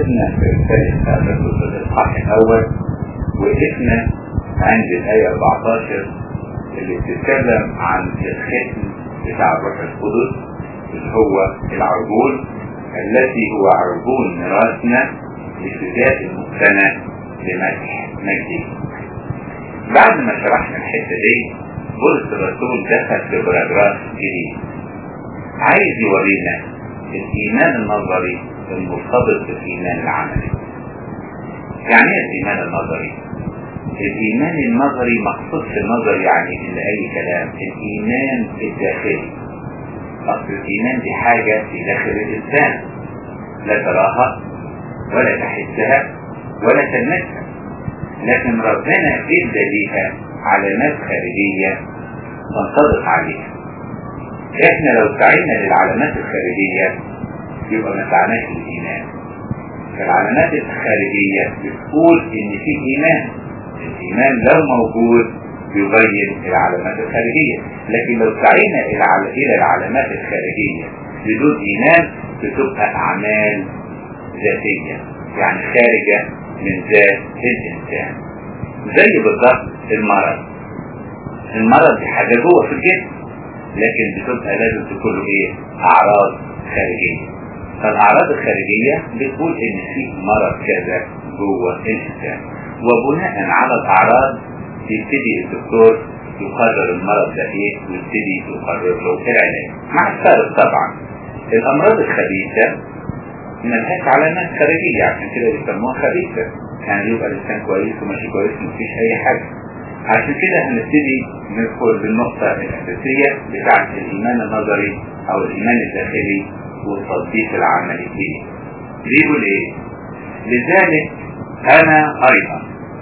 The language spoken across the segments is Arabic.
كنا في رسالة أفسس الإصحاح الأول، وقفنا عند الآية 14 اللي بتتكلم عن الختم بتاع الروح القدس اللي هو العربون التي هو عربون ميراثنا لفداء المقتنع لمدح مجده. بعد ما شرحنا الحتة دي، بولس الرسول دخل في باراجراف جديد عايز يورينا الإيمان النظري المرتبط بالإيمان العملي. يعني ايه الإيمان النظري؟ الإيمان النظري مقصود في النظر يعني إلا أي كلام، الإيمان الداخلي. أصل الإيمان دي حاجة في داخل الإنسان لا تراها ولا تحسها ولا تلمسها، لكن ربنا ادى ليها علامات خارجية تنطبق عليها. احنا لو سعينا للعلامات الخارجية يبقى ما سعناش للإيمان. فالعلامات الخارجية بتقول ان في إيمان، الإيمان لو موجود يبين العلامات الخارجية، لكن لو سعينا إلى العلامات الخارجية بدون إيمان بتبقى أعمال ذاتية، يعني خارجة من ذات الإنسان. زي بالضبط المرض دي حاجة جوه في الجسم، لكن بتبقى لازم تكون ايه؟ أعراض خارجية. فالأعراض الخارجية بتقول إن في مرض كذا جوه الإنسان، وبناء على الأعراض يبتدي الدكتور يقرر المرض ده ايه ويبتدي يقرر له العلاج. مع الفارق طبعا الأمراض الخبيثة ملهاش علامات خارجية، عشان كده بيسموها خبيثة، يعني يبقى الإنسان كويس وماشي كويس ومفيش أي حاجة. عشان كده هنبتدي ندخل بالنقطة الأساسية بتاعة الإيمان النظري أو الإيمان الداخلي والتطبيق العملي فيه. بيقول إيه؟ لذلك أنا أيضا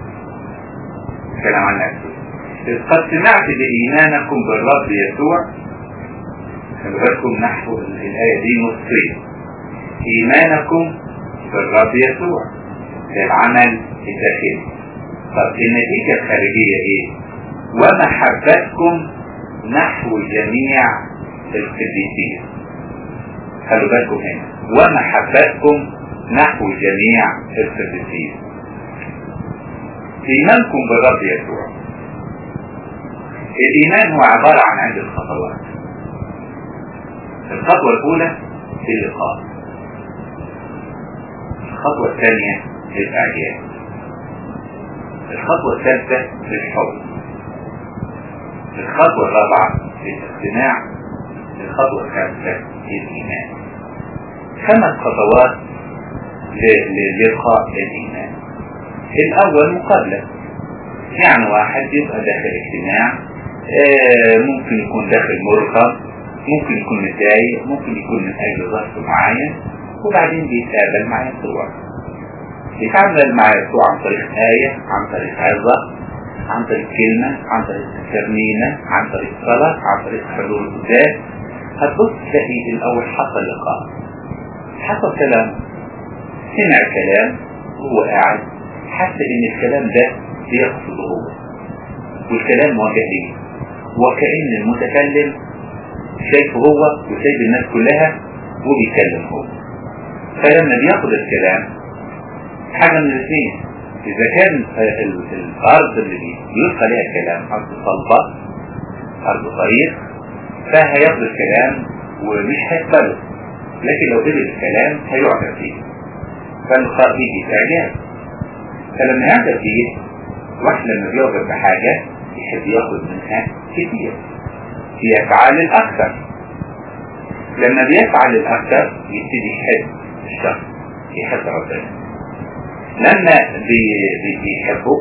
كلام عن نفسه إذ قد سمعت بإيمانكم بالرب يسوع. خلوا بالكم نحو الآية دي نصين، إيمانكم بالرب يسوع للعمل الداخلي. طب النتيجة الخارجية ايه؟ ومحبتكم نحو جميع القديسين. خلوا بالكم هنا، ومحبتكم نحو جميع القديسين. إيمانكم بالرب يسوع، الإيمان هو عبارة عن عدة خطوات. الخطوة الأولى اللقاء، الخطوة الثانية الإعجاب، الخطوة الثالثة الحب، الخطوة الرابعة الاقتناع، الخطوة الخامسة الإيمان. 5 خطوات للقاء الإيمان. الأول مقابلة، يعني واحد يبقى داخل اجتماع، ممكن يكون داخل مرهق، ممكن يكون متضايق، ممكن يكون من أجل ظرف معين، وبعدين بيتقابل مع يسوع. يتعامل مع يسوع عن طريق آية، عن طريق عظة، عن طريق كلمة، عن طريق ترنيمة، عن طريق صلاة، عن طريق حضور القداس. هتبص تلاقي الأول حصل لقاء، حصل كلام، سمع كلام وهو قاعد حس إن الكلام ده بيقصده هو، والكلام موجه ليه، وكأن المتكلم شايفه هو وشايف الناس كلها وبيكلم هو. فلما بياخد الكلام حاجة من الاثنين، إذا كان الأرض اللي بيلقى لها الكلام أرض صلبة، أرض طريق، فهياخد الكلام ومش هيقبله، لكن لو قبل الكلام هيعجب فيه، فاللقاء بيجي إعجاب. فلما يعجب فيه، واحد لما بيعجب بحاجة يحب ياخد منها كتير، يفعل الأكثر. لما بيفعل الأكثر يبتدي يحب الشخص، يحب ربنا. لما بيحبه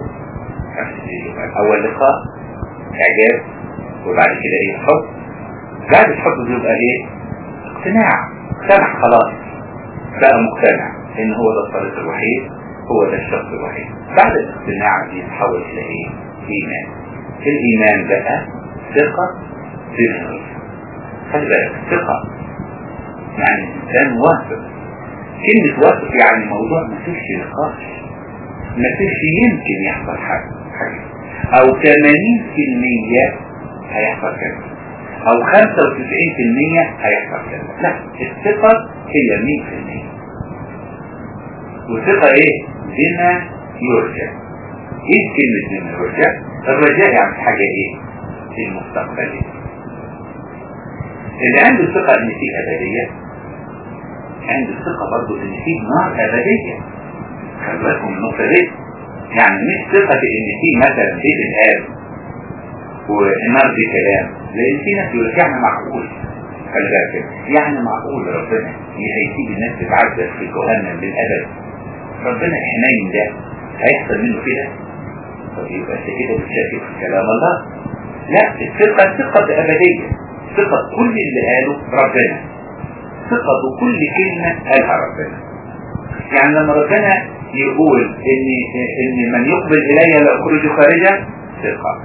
أول لقاء إعجاب، وبعد كده إيه؟ حب. بعد الحب بيبقى إيه؟ اقتناع، اقتنع خلاص، بقى مقتنع إن هو ده الطريق الوحيد، هو ده الشخص الوحيد. بعد الاقتناع بيتحول إلى إيه؟ إيمان. الإيمان بقى ثقة بالنور. خلي بالك، ثقة يعني إنسان واثق. كلمة واثق يعني موضوع ما فيش نقاش، ما فيش يمكن يحصل حاجة أو 80% هيحصل كذا أو 95% هيحصل كذا. لا، الثقة هي 100%. والثقة ايه؟ بما يرجى. ايه كلمة بما يرجى؟ الرجاء يعني حاجة ايه؟ في المستقبل. اللي عنده ثقة ان في ابدية عنده ثقة برضه ان في نار ابدية. خلي بالكم من النقطة دي. يعني مش ثقة ان في مثلا بيت الآب والنار دي كلام، لان في ناس يقول يعني معقول. خلي بالك يعني معقول ربنا هيسيب الناس تتعذب في جهنم للابد؟ ربنا الحنين ده هيحصل منه كده؟ طب يبقى انت كده بتشكك في كلام الله. لا، الثقة أبدية، ثقة كل اللي قاله ربنا، ثقة بكل كلمة قالها ربنا. يعني لما ربنا يقول ان من يقبل الي لا اخرجه خارجا، ثقة.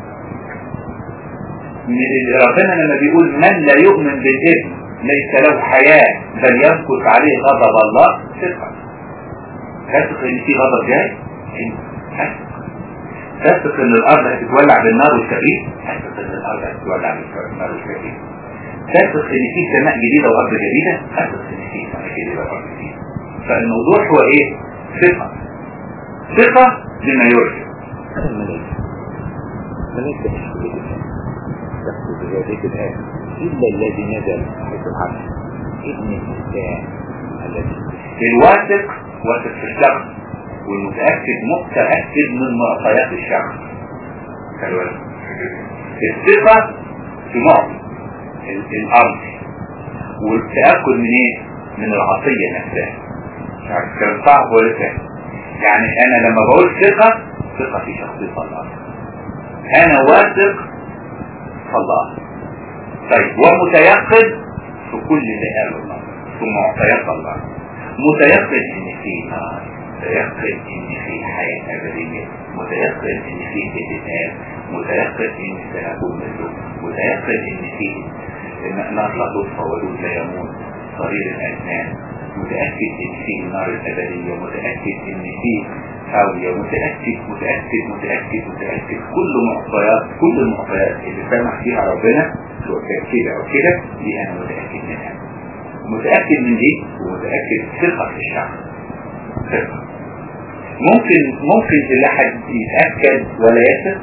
ربنا لما بيقول من لا يؤمن بالابن ليس له حياة بل يمكث عليه غضب الله، ثقة. تثق ان في غضب جاي؟ تثق ان الارض هتتولع بالنار والكبريت؟ تثق ان الارض هتتولع بالنار والكبريت. تثق ان في سماء جديدة وارض جديدة؟ تثق ان في سماء جديدة وارض جديدة. فالموضوع هو ايه؟ ثقة. ثقة بما يرجى. ملك بذلك الآن إلا الذي نزل حيث العرش ابن الإنسان الذي الواثق واثق في الشخص، والمتأكد متأكد من معطيات الشخص. الثقة في معطي الأرض، والتأكد من ايه؟ من العطية نفسها. مش عارف كان صعب ولا سهل. يعني انا لما بقول ثقة في شخصية الله، انا واثق في الله. طيب ومتيقن في كل اللي قاله الله، في معطيات الله. متيقن ان في نار، متيقن ان في حياة ابدية، متيقن ان في اتفاق، متيقن ان سنكون مثله، متيقن ان في نار لا تطفى ولود لا يموت صغير الاسنان، متأكد ان في النار الابدية، متأكد ان في هاوية، متأكد كل المعطيات اللي سمح فيها ربنا سواء كان كده او كده دي انا متأكد منها. متأكد من دي ومتأكد ثقة في الشخص. ثقة ممكن الواحد يتأكد ولا يثق؟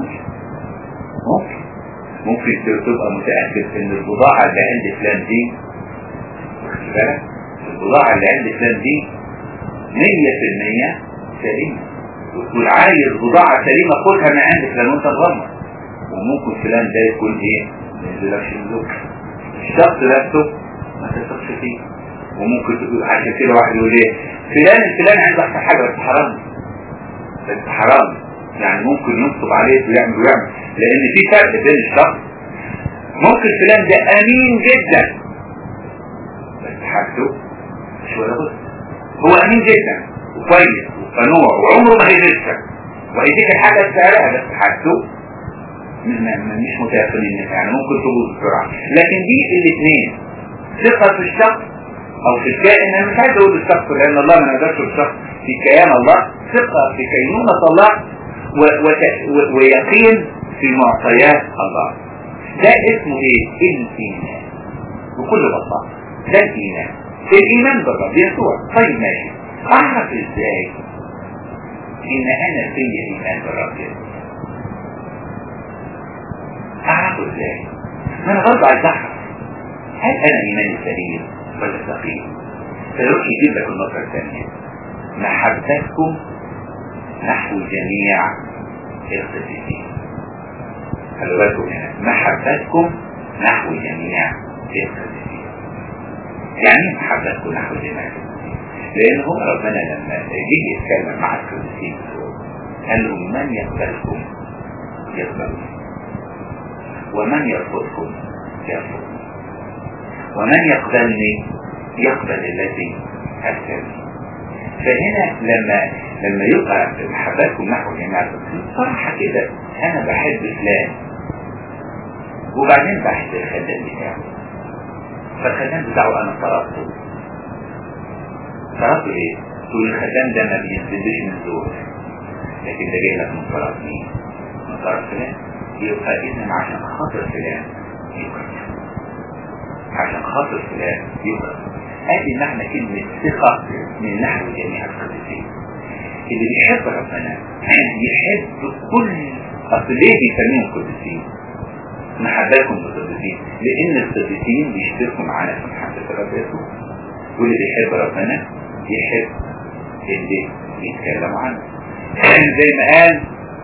ممكن تبقى متأكد ان البضاعة اللي عند فلان دي، واخد بالك، البضاعة اللي عند فلان دي 100% سليمة، وتقول عايز بضاعة سليمة خدها من عند فلان وانت تغمر. وممكن فلان ده يكون ايه؟ ما ينزلكش من ذوق الشخص نفسه ما تثقش فيه. وممكن تقول عشان كده واحد يقول ايه؟ فلان عنده احسن حاجة بس حرام، يعني ممكن ينصب عليه ويعمل لان في فرق بين الشخص. ممكن فلان ده امين جدا بس حاجته مش ولا بد. هو امين جدا وكويس وقنوع وعمره ما هيغشك وهيديك الحاجة بسعرها، بس حاجته مش متيقنين، يعني ممكن تبوظ بسرعة. لكن دي الاثنين، ثقة في الشخص او في الكائن. انا مش عايز اقول الشخص لان الله ما نقدرش الشخص في كيان الله، ثقة في كينونة الله ويقين في معطيات الله. ده اسمه ايه؟ الايمان بكل بساطة. ده الايمان بالرب يسوع. طيب ماشي، اعرف ازاي ان انا في ايمان بالرب يسوع؟ اعرفه ازاي؟ ما انا برضه عايز اعرف هل انا ايماني سليم ولا سقيم. فيروح يجيب لك النقطة الثانية، محبتكم نحو جميع القديسين. خلوا بالكم هنا، محبتكم نحو جميع القديسين. يعني محبتكم نحو جميع القديسين، لان هو ربنا لما جه يتكلم مع القديسين قال لهم من يقبلكم يقبلني، ومن يرفضكم يرفضني، ومن يقبلني يقبل الذي أرسلني. فهنا لما يبقى محبتكم نحو جميع القديسين صراحة كده أنا بحب فلان وبعدين بحب الخدام بتاعه، فالخدام بتاعه أنا طردته إيه؟ تقول الخدام ده ما بينزلش من دور، لكن ده جاي لك من طرف مين؟ من طرف فلان. يبقى إذن عشان خاطر فلان يبقى، عشان خاطر فلان يبقى. ادي معنى كلمة ثقة من نحو جميع القديسين. اللي بيحب ربنا يحب كل، اصل ليه بيسميهم قديسين؟ محباكم بالقديسين، لان القديسين بيشتركوا معانا في محبة الرب يسوع. واللي بيحب ربنا يحب اللي بيتكلم عنه، زي ما قال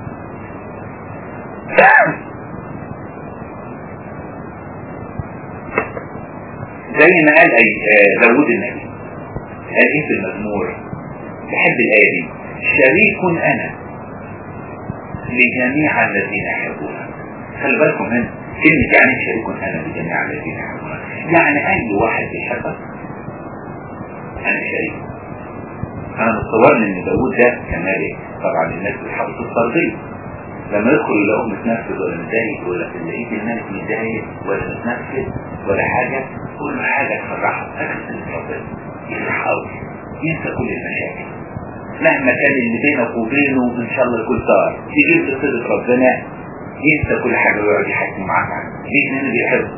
داود النبي، قال ايه في المزمور؟ بحب الآية دي: شريك أنا لجميع الذين يحبونك. خلي بالكم هنا كلمة يعني شريك أنا لجميع الذين يحبونك، يعني أي واحد بيحبك أنا شريك. أنا متصور إن داود ده كان مالك. طبعا الناس بتحاول تسترضيه، لما يدخل يلاقوه متنفذ ولا متضايق، ولا تلاقيه الملك متضايق ولا متنفذ ولا حاجة، قول له حاجة تفرحه، أكثر ربنا يفرح قوي، ينسى كل المشاكل مهما كان اللي بينك وبينه، إن شاء الله يكون طار، تجيب لصدق ربنا ينسى كل حاجة ويقعد يحكي معاك عنه. ليه؟ لأنه بيحبه،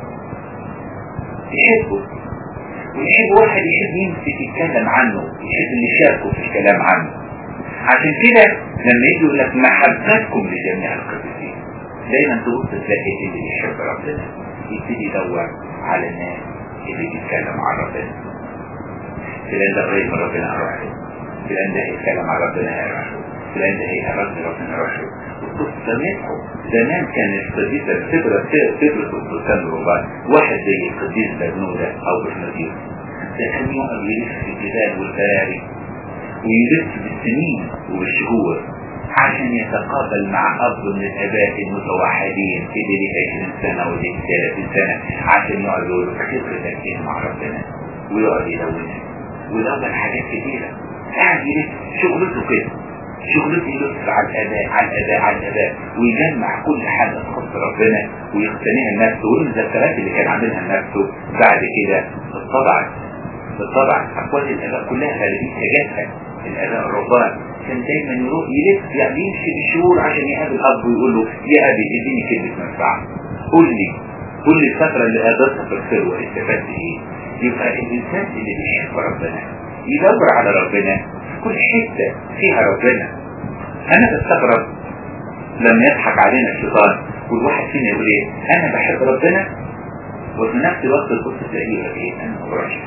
ويحب واحد يحب يمسك يتكلم عنه، يحب اللي يشاركه في الكلام عنه. عشان كده لما يجي يقول لك محبتكم لجميع القديسين، دايما تبص تلاقي اللي بيحب ربنا يبتدي يدور على الناس اللي بيتكلم عن ربنا. فلان ده قريب من ربنا اروح له، فلان ده هيتكلم عن ربنا هيروح له، فلان ده هيقرب ربنا اروح له. وتبص سامحه. زمان كان القديس تدرس القدسان الرهبان، واحد زي القديس بنودة او بشنودير، ده كان يقعد يلف في الجبال والبراري ويلف بالسنين وبالشهور عشان يتقابل مع أب من الآباء المتوحدين اللي ليه 20 سنة وليه 30 سنة، عشان يقعد يقول خبرتك ايه مع ربنا، ويقعد يدون حاجات كتيرة. قاعد يلف شغلته كده، شغلته يلف على الآباء ويجمع كل حاجة تخص ربنا ويقتنيها لنفسه، والمذكرات اللي كان عاملها لنفسه بعد كده بالطبع أقوال الآباء كلها غالبية جاتها. الآباء الرهبان كان دايما يروح يلف، يعني يمشي بالشهور عشان يقابل أب ويقول له يا أبي اديني كلمة منفعة، قول لي الفترة اللي قضيتها في الخلوة استفدت ايه. يبقى الإنسان اللي بيحب ربنا يدور على ربنا في كل حتة فيها ربنا. أنا بستغرب لما يضحك علينا الشيطان والواحد فينا يقول ايه أنا بحب ربنا، وفي نفس الوقت تبص تلاقيه يقول ايه أنا ما بروحش.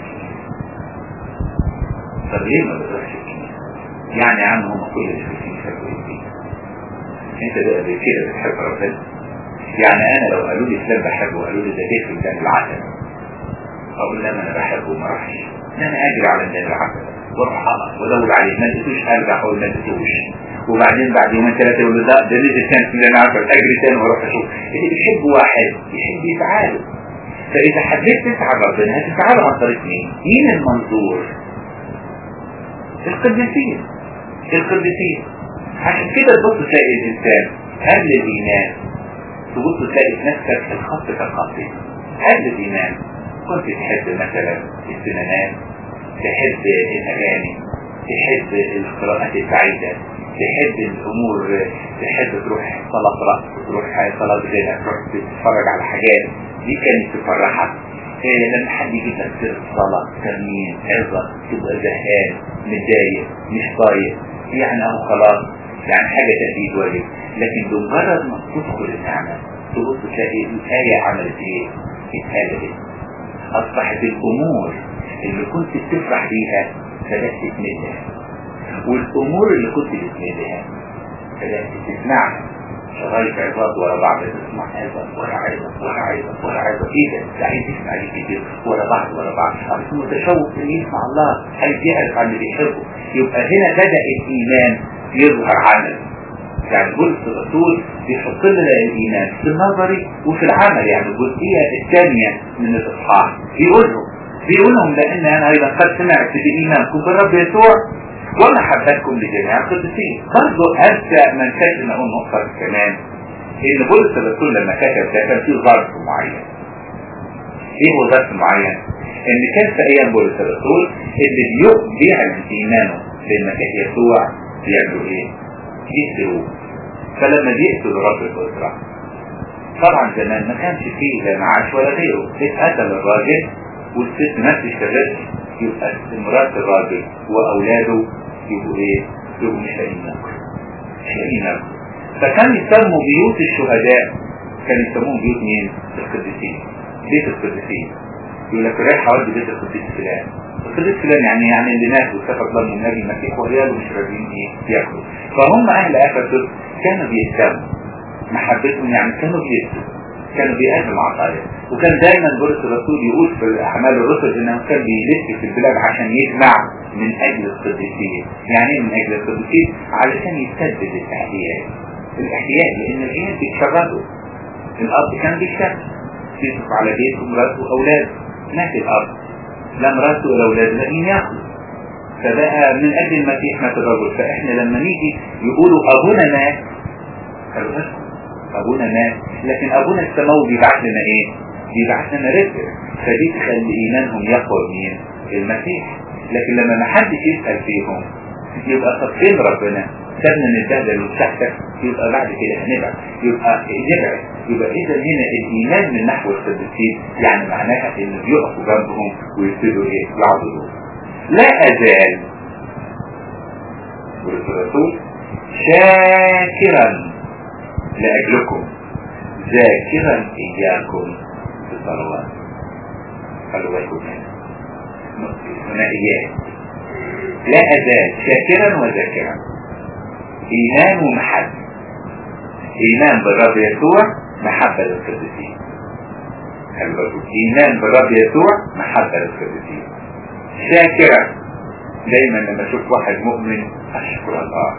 طب ليه ما بتروحش الكنيسة؟ يعني عم هم كل اللي في الكنيسة كويسين، انت ده كده بتحب ربنا؟ يعني انا لو قالوا لي فلان بحبه وقالوا لي ده بيت في ميدان العسل، اقول لما انا بحبه ما راحش، انا اجري على ميدان العسل واروح اقف وادور عليه، ما لقيتوش ارجع اقول ما لقيتوش، وبعدين بعد يومين ثلاثه يقول ده نزل تاني في ميدان العسل، اجري تاني واروح اشوف. اللي بيحب واحد يحب يسعاله. فاذا حبيت تسعى ربنا هتسعاله عن طريق مين المنظور؟ القديسين. عشان كده تبص تلاقي الانسان قبل الايمان، تبص تلاقي في نفسك الخط كالخطين. قبل الايمان كنت تحب مثلا السينمات، تحب الاغاني، تحب القراءات السعيده، تحب الامور، تحب تروح صلاه رقص، تروح صلاه غنى، تروح تتفرج على حاجات دي كانت تفرحك. لما حد يجيب لك سيرة صلاة ترميم عظة تبقى زهقان متضايق مش طايق، يعني اهو خلاص يعني حاجة تأديد واجب. لكن بمجرد ما تدخل النعمة تبص تلاقي الآية عملت ايه؟ اتقلبت، اصبحت الامور اللي كنت بتفرح بيها بدأت تتمدها، والامور اللي كنت بتمدها بدأت تسمعها. شغالك عظات ورا بعض، تسمع عظة ورا عظة ايه ده عايز يسمع ليه كتير ورا بعض عشان متشوق ان يسمع الله، عايز يعرف عن اللي بيحبه. يبقى هنا بدأ الإيمان يظهر عمل. يعني بولس الرسول بيحط لنا الإيمان في النظري وفي العمل، يعني الجزئية الثانية من الإصحاح بيقول لهم لأن أنا أيضا قد سمعت بإيمانكم بالرب يسوع ومحبتكم لجميع القديسين. برضه أبدأ من كتب أقول نقطة كمان، إن بولس الرسول لما كتب ده كان فيه ظرف معين. إيه هو ظرف معين؟ إن كان في أيام بولس الرسول اللي بيعلن إيمانه بالمسيح يسوع بيعملوا إيه؟ يقتلوه. فلما بيقتلوا رب الأسرة، طبعا زمان ما كانش فيه لا معاش ولا غيره، اتقتل الراجل والست ما بتشتغلش يبقى مرات الراجل واولاده يبقوا ايه؟ يبقوا مش لاقيين ناكل. فكان يسموا بيوت الشهداء، كان يسموهم بيوت مين؟ القديسين، بيت القديسين. يقول لك رايح اودي بيت القديس فلان، القديس فلان يعني اللي مات وسفك ضمن من اجل المسيح وعياله مش راضيين ايه؟ ياكلوا. فهم اهل افسس كانوا بيهتموا محبتهم، يعني كانوا بيقدموا عطايا. وكان دايما بولس الرسول يقول في اعمال الرسل انه كان بيلف في البلاد عشان يجمع من اجل القديسين. يعني ايه من اجل القديسين؟ علشان يسدد الاحياء، لان العيال بيتشردوا. الاب كان بيشتغل بيصرف على بيته ومراته واولاده، مات الاب لا مراته ولا اولاده لاقيين ياكلوا، فبقى من اجل المسيح مات الرجل. فاحنا لما نيجي يقولوا ابونا مات، قالوا بس ابونا مات، لكن ابونا السماوي بيبعث لنا ايه؟ بيبعث لنا رزق. فدي تخلي ايمانهم يقوى مين؟ المسيح. لكن لما ما حدش يسال فيهم يبقى صفين ربنا سابنا نتبهدل وتحتك، يبقى بعد كده هنبعد، يبقى اذا هنا الايمان من نحو القديسين يعني معناها انه بيقفوا جنبهم ويبتدوا ايه؟ يعبدوا. لا ازال والرسول شاكرا لأجلكم ذاكرا إياكم في الصلوات. خلوا بالكم هنا إياه. لا أزال شاكرا وذاكرا، إيمان ومحبة. إيمان بالرب يسوع، محبة للقديسين. خلوا بالكم إيمان بالرب يسوع، محبة للقديسين. شاكرا، دايما لما أشوف واحد مؤمن أشكر الله،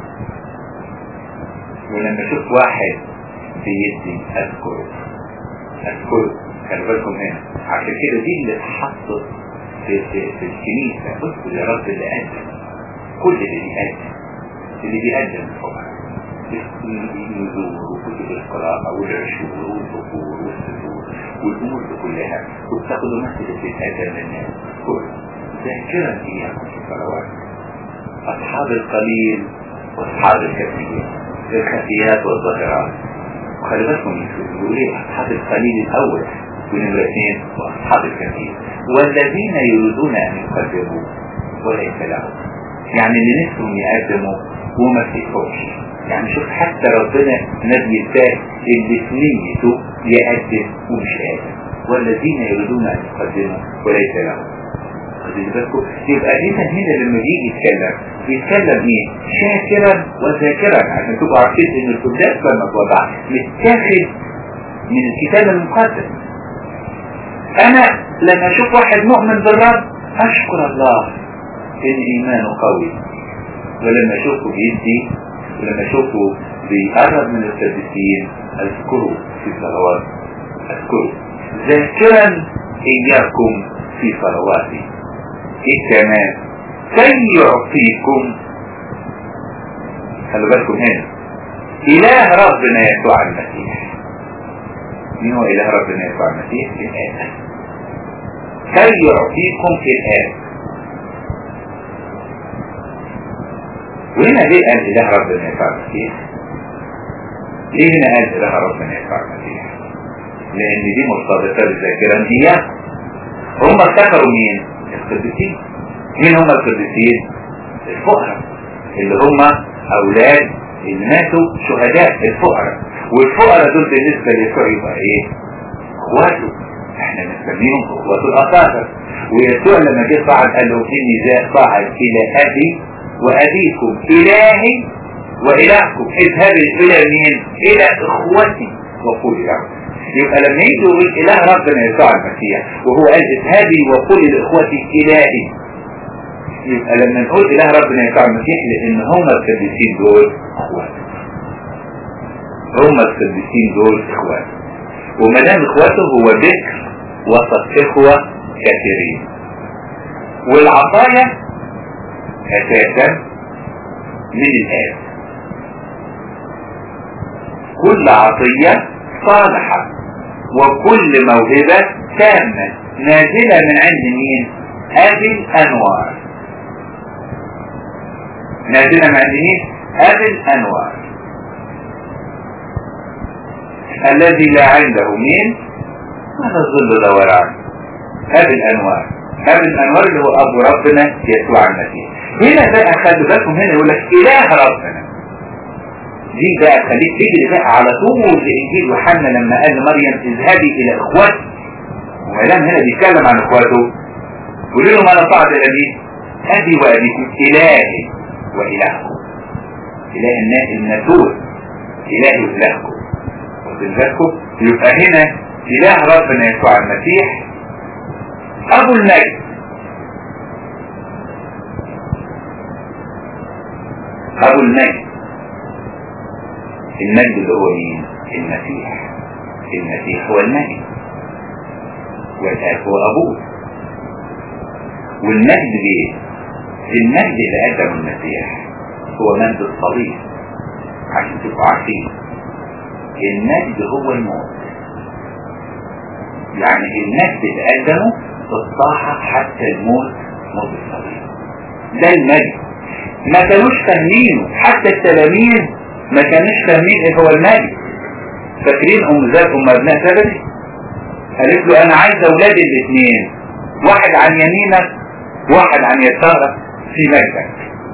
ولما اشوف واحد بيدي اذكره. خلي بالكم هنا، عشان كده دي اللي اتحطت في الكنيسه. اذكر يا رب اللي قدم، كل اللي بيقدم الفقراء، النذور وكتب القراءه والعشور والبخور والسجود والامور دي كلها، وبتاخدوا مثل بتتقدم للناس كله. ذاكرا اياكم في الصلوات، اصحاب القليل واصحاب الكثير، الخفيات والظاهرات. وخلي بالكم يقول ايه؟ اصحاب القليل الاول ونمرة 2 واصحاب الكثير، والذين يريدون ان يقدموا وليس لهم، يعني اللي نفسهم يقدموا وما فيهمش. يعني شوف حتى ربنا نبي الثاني اللي في نيته يقدم ومش قادر، والذين يريدون ان يقدموا وليس لهم. يبقى اذا هنا لما يجي يتكلم ايه؟ شاكرا وذاكرا، عشان تبقوا عارفين ان القداس لما اتوضع متاخد من الكتاب المقدس. انا لما اشوف واحد مؤمن بالرب اشكر الله ان ايمانه قوي، ولما اشوفه بيدي، ولما اشوفه بيقرب من القديسين اذكره في صلوات، اذكره ذاكرا اياكم في صلواتي. ايه كمان؟ كي يعطيكم. خلوا بالكم هنا اله ربنا يسوع المسيح. مين هو اله ربنا يسوع المسيح؟ الآب. كي يعطيكم الآب. وهنا ليه قال اله ربنا يسوع المسيح؟ ليه هنا قال اله ربنا يسوع المسيح؟ لان دي مرتبطه بذاكرا اياكم. هم افتكروا مين؟ القديسين. مين هم القديسين؟ الفقراء اللي هم اولاد اللي ماتوا شهداء، الفقراء. والفقراء دول بالنسبة ليسوع يبقى ايه؟ اخواته. احنا بنسميهم اخواته الاطهار. ويسوع لما جه صعد قال له اني ذا صاعد الى ابي وابيكم الهي والهكم. اذهبوا الى مين؟ الى اخوتي وقولي لهم. يبقى لما يجي يقول اله ربنا يسوع المسيح وهو قال اذهبي وقولي لاخوتي الهي، يبقى لما نقول اله ربنا يسوع المسيح لان هم القديسين دول اخواته. هم القديسين دول اخواته، وما دام اخواته هو ذكر وسط اخوه كثيرين. والعطايا اساسا من الاب، كل عطيه صالحه وكل موهبة تامة نازلة من عند مين؟ أبي الأنوار. نازلة من عند مين؟ أبي الأنوار الذي لا عنده مين؟ هذا الظل دوران. أبي الأنوار. أبي الأنوار اللي هو أبو ربنا يسوع المسيح. هنا بقى خلوا بالكم، هنا يقول لك إله ربنا. دي بقى خليك تجري بقى على طول لإنجيل يوحنا لما قال لمريم اذهبي إلى إخواتي، وما دام هنا بيتكلم عن إخواته قولوا لهم أنا صعد إلى مين؟ أبي وأبيكم إلهي وإلهكم. إله الناسوت إلهي وإلهكم. وبالذاتكم يبقى هنا إله ربنا يسوع المسيح أبو المجد. أبو المجد. المجد اللي هو مين؟ المسيح. المسيح هو المجد، والآب هو أبوه. والمجد ليه؟ المجد اللي قدمه المسيح هو مجد الصليب، عشان تبقوا عارفين المجد هو الموت. يعني المجد اللي قدمه الطاعة حتى الموت، موت الصليب. ده المجد. ما كانوش فاهمينه، حتى التلاميذ ما كانوش فاهمين ايه هو المجد. فاكرين ام ابناء زبدي قالت له انا عايز اولاد الاثنين، واحد عن يمينك واحد عن يسارك في مجدك.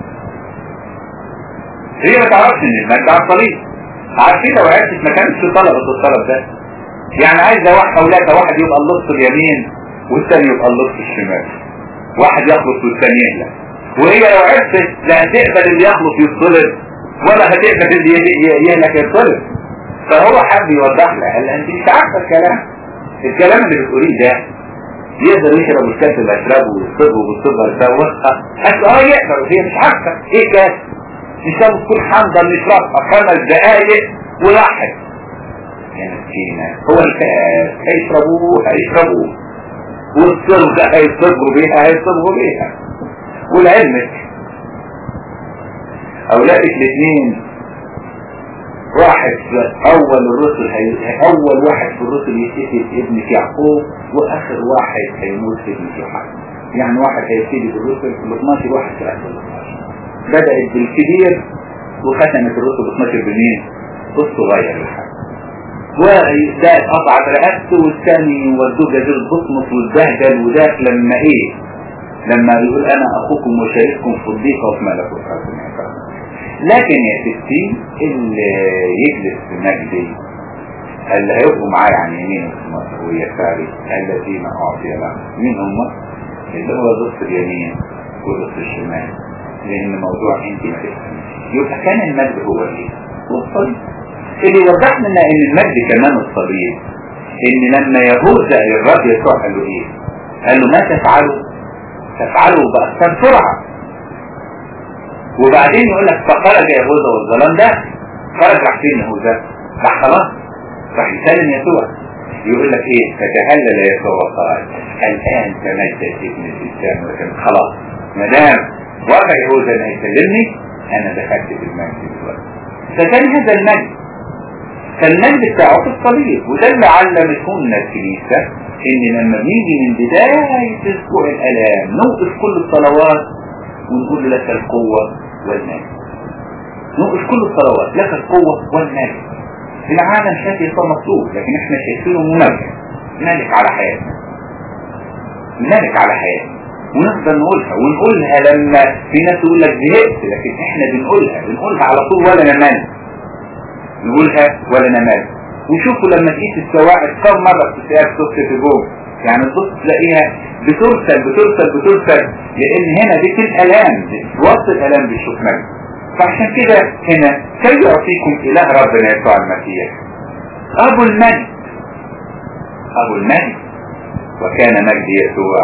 هي ما تعرفش ان المجد على الصليب. عارفين لو عرفت ما كانش طلبت الطلب ده. يعني عايزه اولادها واحد يبقى اللص اليمين والثاني يبقى اللص الشمال، واحد يخلص والثاني يهلك. وهي لو عرفت لا هتقبل اللي يخلص يتصلب ولا هتقبل اللي يهلك يتصلب. فهو حب يوضح لها، قال لها انت مش عارفه الكلام اللي بتقوليه ده يقدر يشرب الكاس اللي اشربه ويصبه ويصبها يسوقها. قالت يقدر، وهي مش عارفه ايه كاس. مش لازم تكون حامضه نشربها 5 دقايق وراحت. يا مسكينه، هو الكاس هيشربوه والصبغه هيصبغوا بيها. ولعلمك اولادك الاثنين واحد اول واحد في الرسل يتقتل ابنك يعقوب، واخر واحد هيموت في ابنك يوحنا. يعني واحد هيبتدي في الرسل في 12 واحد في اخر 12. بدأت بالكبير وختمت الرسل 12 بمين؟ الصغير الحاج. وده قطعت رقبته والثاني ودوه جزيرة بطمس والبهدل. وده لما يقول انا اخوكم وشارككم في الضيقة وفي ملكوت ربنا. لكن يا ستي اللي يجلس في مجدي اللي هيبقوا معايا عن يمين ويساري الذين اعطي لهم. مين هم؟ اللي هو ضد اليمين وضد الشمال. لان موضوع انت ما تفهمش. يبقى كان المجد هو ايه؟ هو الصليب. اللي يوضح لنا ان المجد كمان الصليب، ان لما يهوذا الرب يسوع قال له ايه؟ قال له ما تفعله باكثر سرعه. وبعدين يقول لك فخرج يهوذا والظلام ده خرج راح فين يهوذا؟ راح خلاص راح يسلم يسوع. يقول لك ايه؟ فتهلل يسوع وقال الان تمجد ابن الانسان وكان خلاص ما دام وقع يهوذا انه يسلمني انا دخلت في المجد دلوقتي. فكان هذا المجد، فالمجد بتاعه في الصليب. وده اللي علمتهمنا الكنيسه، ان لما بنيجي من بدايه اسبوع الالام نوقف كل الصلوات ونقول لك القوه والمجد. نوقف كل الصلوات لك القوه والمجد. العالم شايف يسوع مطلوب، لكن احنا شايفينه ملك على حياتنا، ملك على حياتنا. ونفضل ونقولها لما في ناس يقول لك زهقت، لكن احنا بنقولها على طول ولا نمل. نقولها ولا نمل. وشوفوا لما تقيس السواعد كم مرة بتلاقيها بتوصل في جوه، يعني تبص تلاقيها بترسل، لان هنا دي في الالام، وسط الالام بتشوف مجد. فعشان كده هنا كي يعطيكم اله ربنا يسوع المسيح ابو المجد. وكان مجد يسوع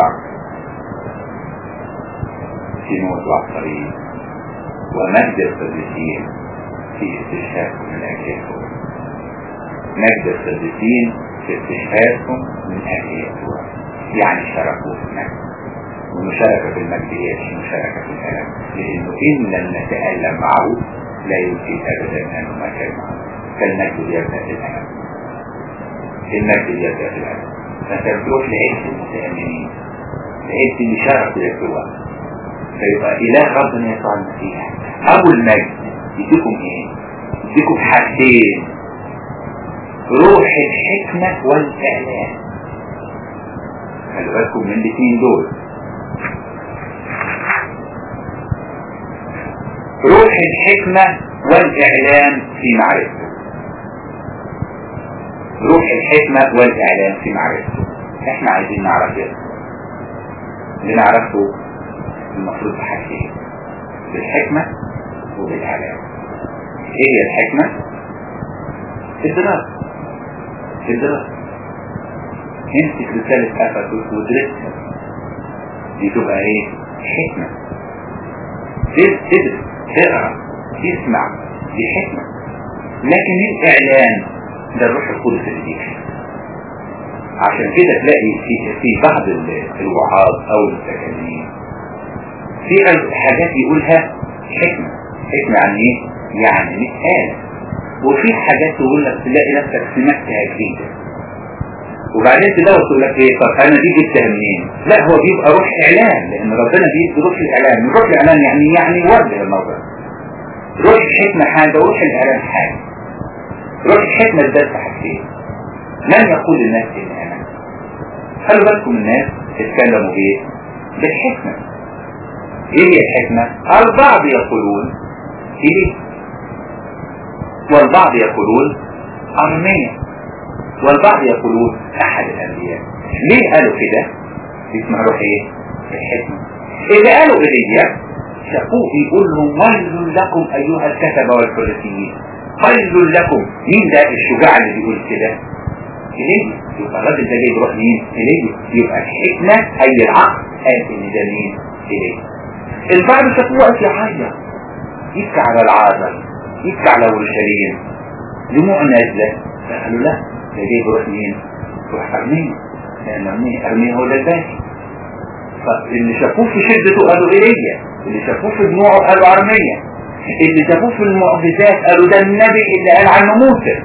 في موت وعصرين، ومجد القديسين في استشهادكم من اجلكم. مجد القديسين في استشهادكم من اجل يسوع، يعني شركوا في المجد. والمشاركة في المجد هي مشاركة في الألم، لأنه إن لم نتألم معه لا يمكن أبدا أن نمكن معه. فالمجد يبدأ في الألم. فأنت بتروح لعيش المتأمنين، لعيش اللي شاركوا يسوع. فيبقى إله ربنا يسوع المسيح أبو المجد يديكم إيه؟ يديكم حاجتين: روح الحكمة والإعلان. خلوا بالكم من الاثنين دول. روح الحكمة والإعلان في معرفته. روح الحكمة والإعلان في معرفته. احنا عايزين نعرف ايه؟ اللي نعرفه المفروض بحاجتين، بالحكمة وبالإعلان. ايه هي الحكمة؟ الدراسة. الدراسة امسك رسالة أفسس ودرسها، دي تبقى ايه؟ حكمة. تدرس، تقرأ، تسمع، دي حكمة. لكن الإعلان ده الروح القدس اللي بيجي. عشان كده تلاقي في بعض الوعاظ أو المتكلمين في حاجات يقولها حكمة. حكمة يعني ايه؟ يعني مثال. وفي حاجات تقول لك تلاقي نفسك سمعتها جديدة، وبعدين تدور تقول لك ايه؟ طب انا دي جبتها منين؟ لا، هو بيبقى روح اعلان، لان ربنا بيدي روح الاعلان. روح الاعلان يعني يوجه الموضوع. روح الحكمة حاجة وروح الاعلان حاجة. روح الحكمة ده حاجتين. من يقول الناس ان انا؟ خلوا بالكم الناس اتكلموا بايه؟ بالحكمة. ايه هي الحكمة؟ البعض يقولون ايه، والبعض يقولون أرمية، والبعض يقولون أحد الأنبياء. ليه قالوا كده؟ اسمها روح ايه؟ الحكمة. اللي قالوا إليه شافوه يقول لهم ويل لكم أيها الكتبة والفريسيين، ويل لكم. مين ده الشجاع اللي بيقول كده؟ إليه. يبقى الراجل ده جاي يروح مين؟ إليه. يبقى الحكمة أي العقل قال إن ده مين؟ إليه. البعض شافوه وقت يعيط، يبكي على العازل، يبكي على اورشليم، دموع نازله. فقالوا لا، ده جاي يروح مين؟ يروح ارميا، لان ارميا هو ده الباقي. فاللي شافوه في شدته قالوا ايليا، اللي شافوه في دموعه قالوا ارميا، اللي شافوه في المعجزات قالوا ده النبي اللي قال عنه موسى.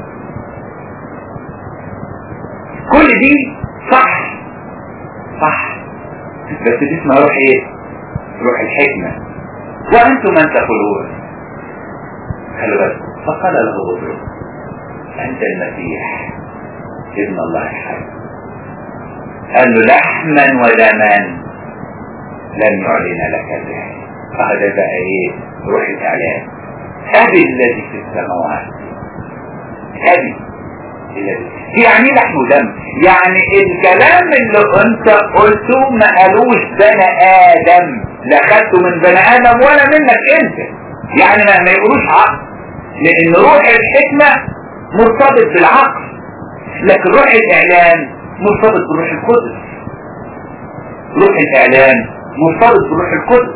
كل دي صح صح، بس دي اسمها روح ايه؟ روح الحكمة. وانتم من تقولون؟ خلوا بالكم. فقال له بطرس انت المسيح ابن الله الحي. قال له لحما ودما لم يعلن لك ذلك. فهذا بقى ايه؟ روح الاعلان. ابي الذي في السماوات، ابي الذي يعني لحم ودم. يعني الكلام اللي انت قلته ما قالوش بني ادم، لا خدته من بني ادم ولا منك انت. يعني ما يقولوش عقل، لان روح الحكمة مرتبط بالعقل، لكن روح الاعلان مرتبط بروح القدس. روح الاعلان مرتبط بروح القدس.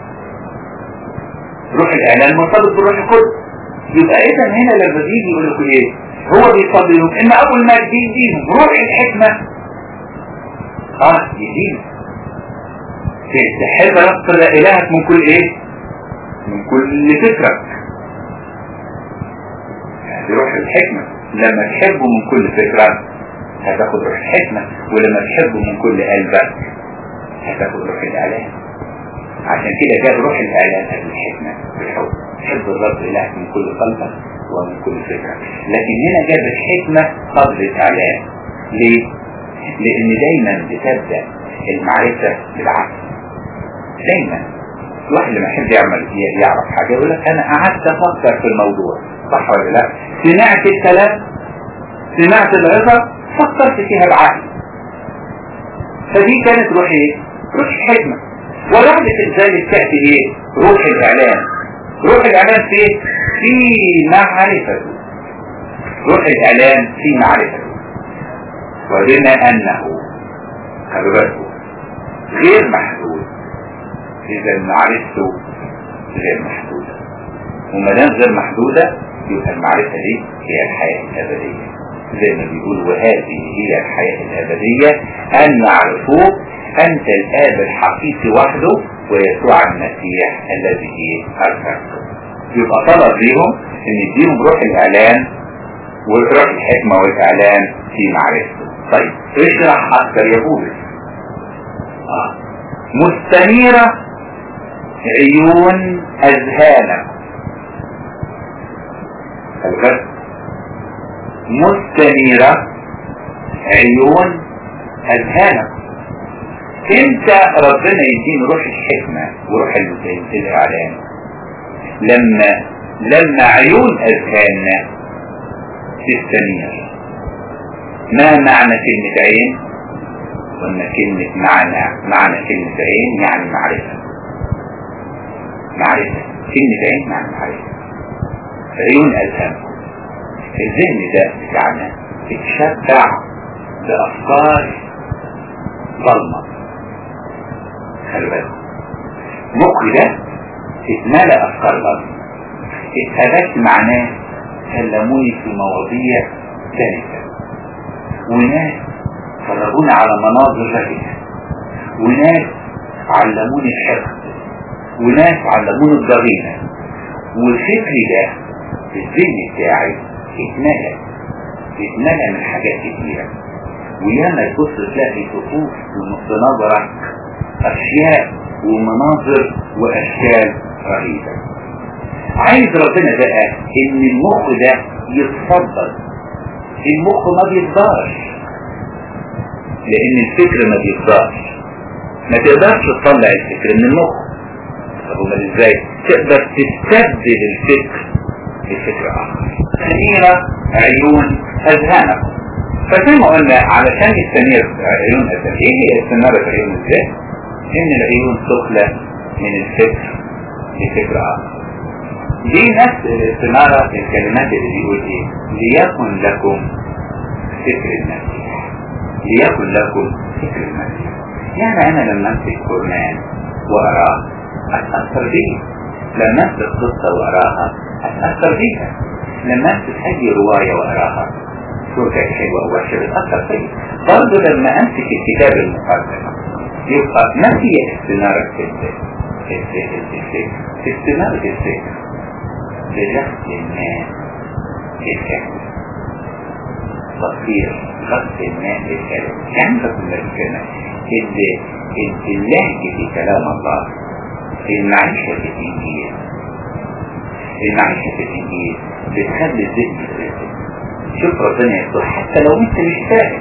روح الاعلان مرتبط بروح القدس. يبقى اذا هنا لما بيجي يقول لكم ايه؟ هو بيصليهم ان اول ما يديهم روح الحكمة يديهم تحب تذكر الهك من كل ايه؟ من كل فكرك. يعني روح الحكمة لما تحبه من كل فكرة هتاخد روح الحكمة، ولما تحبه من كل قلبك هتاخد روح الاعلان. عشان كده جاب روح الاعلان قبل الحكمة بالحب. تحب الرب الهك من كل قلبك ومن كل فكرة. لكن هنا جاب الحكمة قبل الاعلان. ليه؟ لان دايما بتبدأ المعرفة بالعقل. دايما الواحد لما يحب يعرف حاجة يقول لك انا قعدت افكر في الموضوع، صح ولا لا؟ سمعت الكلام، سمعت العظة، فكرت فيها بعقل. فدي كانت روح ايه؟ روح الحكمة. وبعد ذلك تأتي ايه؟ روح الاعلان. روح الاعلان في في معرفته. روح الاعلان في معرفته. وبما انه خلوا بالكم غير محدود، اذا معرفته غير محدودة. وما دام غير محدودة يبقى المعرفة دي هي الحياة الابدية، زي ما بيقول وهذه هي الحياة الابدية ان يعرفوه انت الاب الحقيقي وحده ويسوع المسيح الذي ارسلته. يبقى طلب ليهم ان يديهم روح الاعلان وروح الحكمة والاعلان في معرفته. طيب اشرح اكثر يا بولس. مستنيرة عيون اذهانك. مستنيرة عيون اذهانك. امتى ربنا يديني روح الحكمة وروح الإعلان؟ لما عيون أذهاننا تستنير. ما معنى كلمة عين؟ قلنا كلمة معنى كلمة عين يعني معرفة. كلمة عين يعني معرفة. عيون أذهانكم، الذهن ده بتاعنا اتشبع بأفكار ظلمة. خلي بالك، مخي ده اتملى أفكار ظلمة. اتقابلت مع ناس كلموني في مواضيع ثالثة، وناس فرجونا على مناظر رهيبة، وناس علموني الحقد، وناس علموني الضغينة. والفكر ده في الذهن بتاعي اتملى من حاجات كتيرة. وياما تبص تلاقي تطوف في نظرك أشياء ومناظر وأشكال رهيبة. عايز ربنا بقى إن المخ ده يتفضل. المخ ما بيفضلش، لأن الفكر ما بيفضلش. ما تقدرش تطلع الفكر من المخ. طب ازاي تقدر تستبدل الفكر بفكر آخر؟ تنير عيون أذهانكم. فزي ما قلنا علشان يستنير عيون أذهان، ايه هي استنارة عيون الذهن؟ ان العيون تخلى من الفكر لفكر آخر. دي نفس الاستنارة الكلمات اللي بيقول ايه؟ ليكن لكم فكر المسيح. ليكن لكم فكر المسيح. يعني انا لما امسك قرآن وأراه أتأثر بيه، لما امسك قصة وأراها أتأثر بيها، لما امسك اي رواية وأراها شو كانت حلوة أو وحشة بتأثر فيها. برضه لما امسك الكتاب المقدس يبقى ما هي استنارة استنارة الفكر بغسل الماء الكامل. تصوير غسل الماء الكامل يعني تقول لك كلمة اللهج في كلام الله، المعيشة في الإنجيل. المعيشة في الإنجيل بتخلي الذهن يترسل. شوف ربنا يقول حتى لو انت مش فاهم،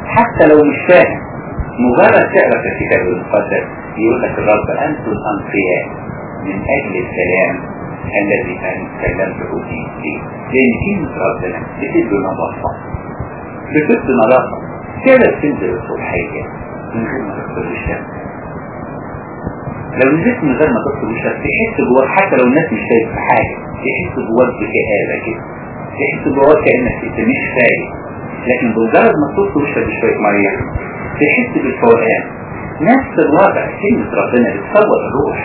مجرد تقرأ في الكتاب المقدس يقول لك الرب أنتم أنقياء من أجل الكلام الذي أنا تكلمته فيه. لأن كلمة ربنا بتدي نظافة، كده بتنزل الصبحية من غير ما تدخل الشمس. لو نزلت من غير ما تدخل الشمس تحس جواك، حتى لو الناس مش شايفة حاجة، تحس جواك بكآبة كده، تحس جواك كأنك انت مش فايق. لكن بمجرد ما تدخل الشمس بشوية مية تحس بالفوقان. نفس الوضع كلمة ربنا بتصور الروح،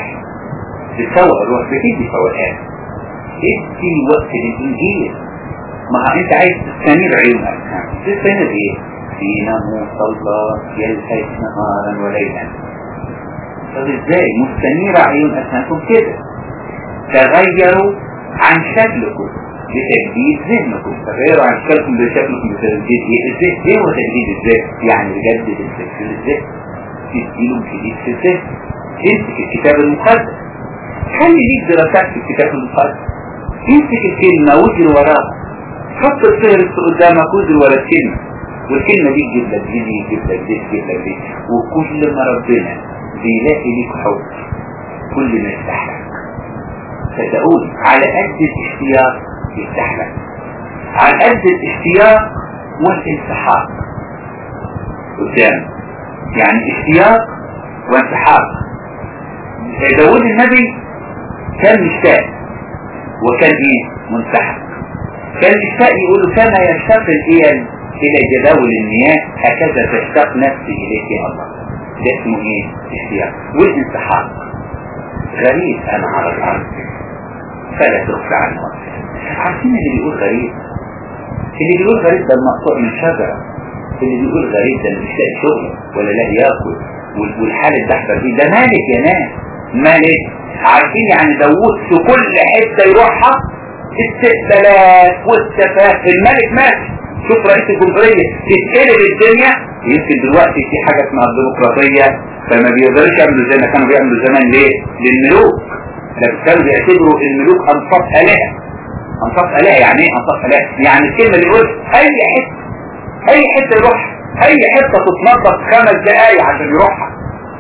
بتدي فوقان. ادي وقت للإنجيل. ما انت عايز تستنير عيونك، تستنير ايه؟ في ناموس الله يلهج نهارا وليلا. طب ازاي مستنير عيون أسنانكم كده؟ تغيروا عن شكلكم بتجديد ذهنكم. تغيروا عن شكلكم بشكلكم بتجديد الذهن. ايه هو تجديد الذهن؟ يعني يجدد الفكر للذهن، تديله جديد في الذهن. امسك الكتاب المقدس، خلي ليك دراسات في الكتاب المقدس. امسك الكلمة واجري وراها، حط الفهرس قدامك واجري ورا الكلمة، والكلمة دي تجيب لك دي، تجيب لك دي. وكل ما ربنا بيلاقي ليك حب كل ما يفتح لك. فتقول على قد الاشتياق يفتح لك، على قد الاشتياق والانسحاق قدام. يعني اشتياق وانسحاق. داود النبي كان مشتاق وكان ايه؟ منسحق. كان مشتاق يقولوا كما يشتاق الإيل إلى جداول المياه هكذا تشتاق نفسي إليك يا الله. ده اسمه ايه؟ اشتياق. والانسحاق غريب أنا على الأرض فلا تخفى عن وقت. عارفين اللي بيقول غريب؟ اللي بيقول غريب ده المقطوع من شجرة. اللي بيقول غريب ده مش لاقي شغل ولا لاقي ياكل والحالة الدحبة دي. ده مالك يا ناس، مالك. عارفين يعني داوود في كل حتة يروحها استقبالات والسفاة. الملك ماشي. شوف رئيس الجمهورية تتقلب الدنيا. يمكن دلوقتي في حاجة اسمها الديمقراطية فما بيقدرش يعملوا زي ما كانوا بيعملوا زمان. ليه؟ للملوك. لكن كانوا بيعتبروا الملوك أنصاف آلهة. أنصاف آلهة يعني ايه أنصاف آلهة؟ يعني الكلمة اللي يقول أي حتة يروح، أي حتة تتنظف 5 دقايق عشان يروحها.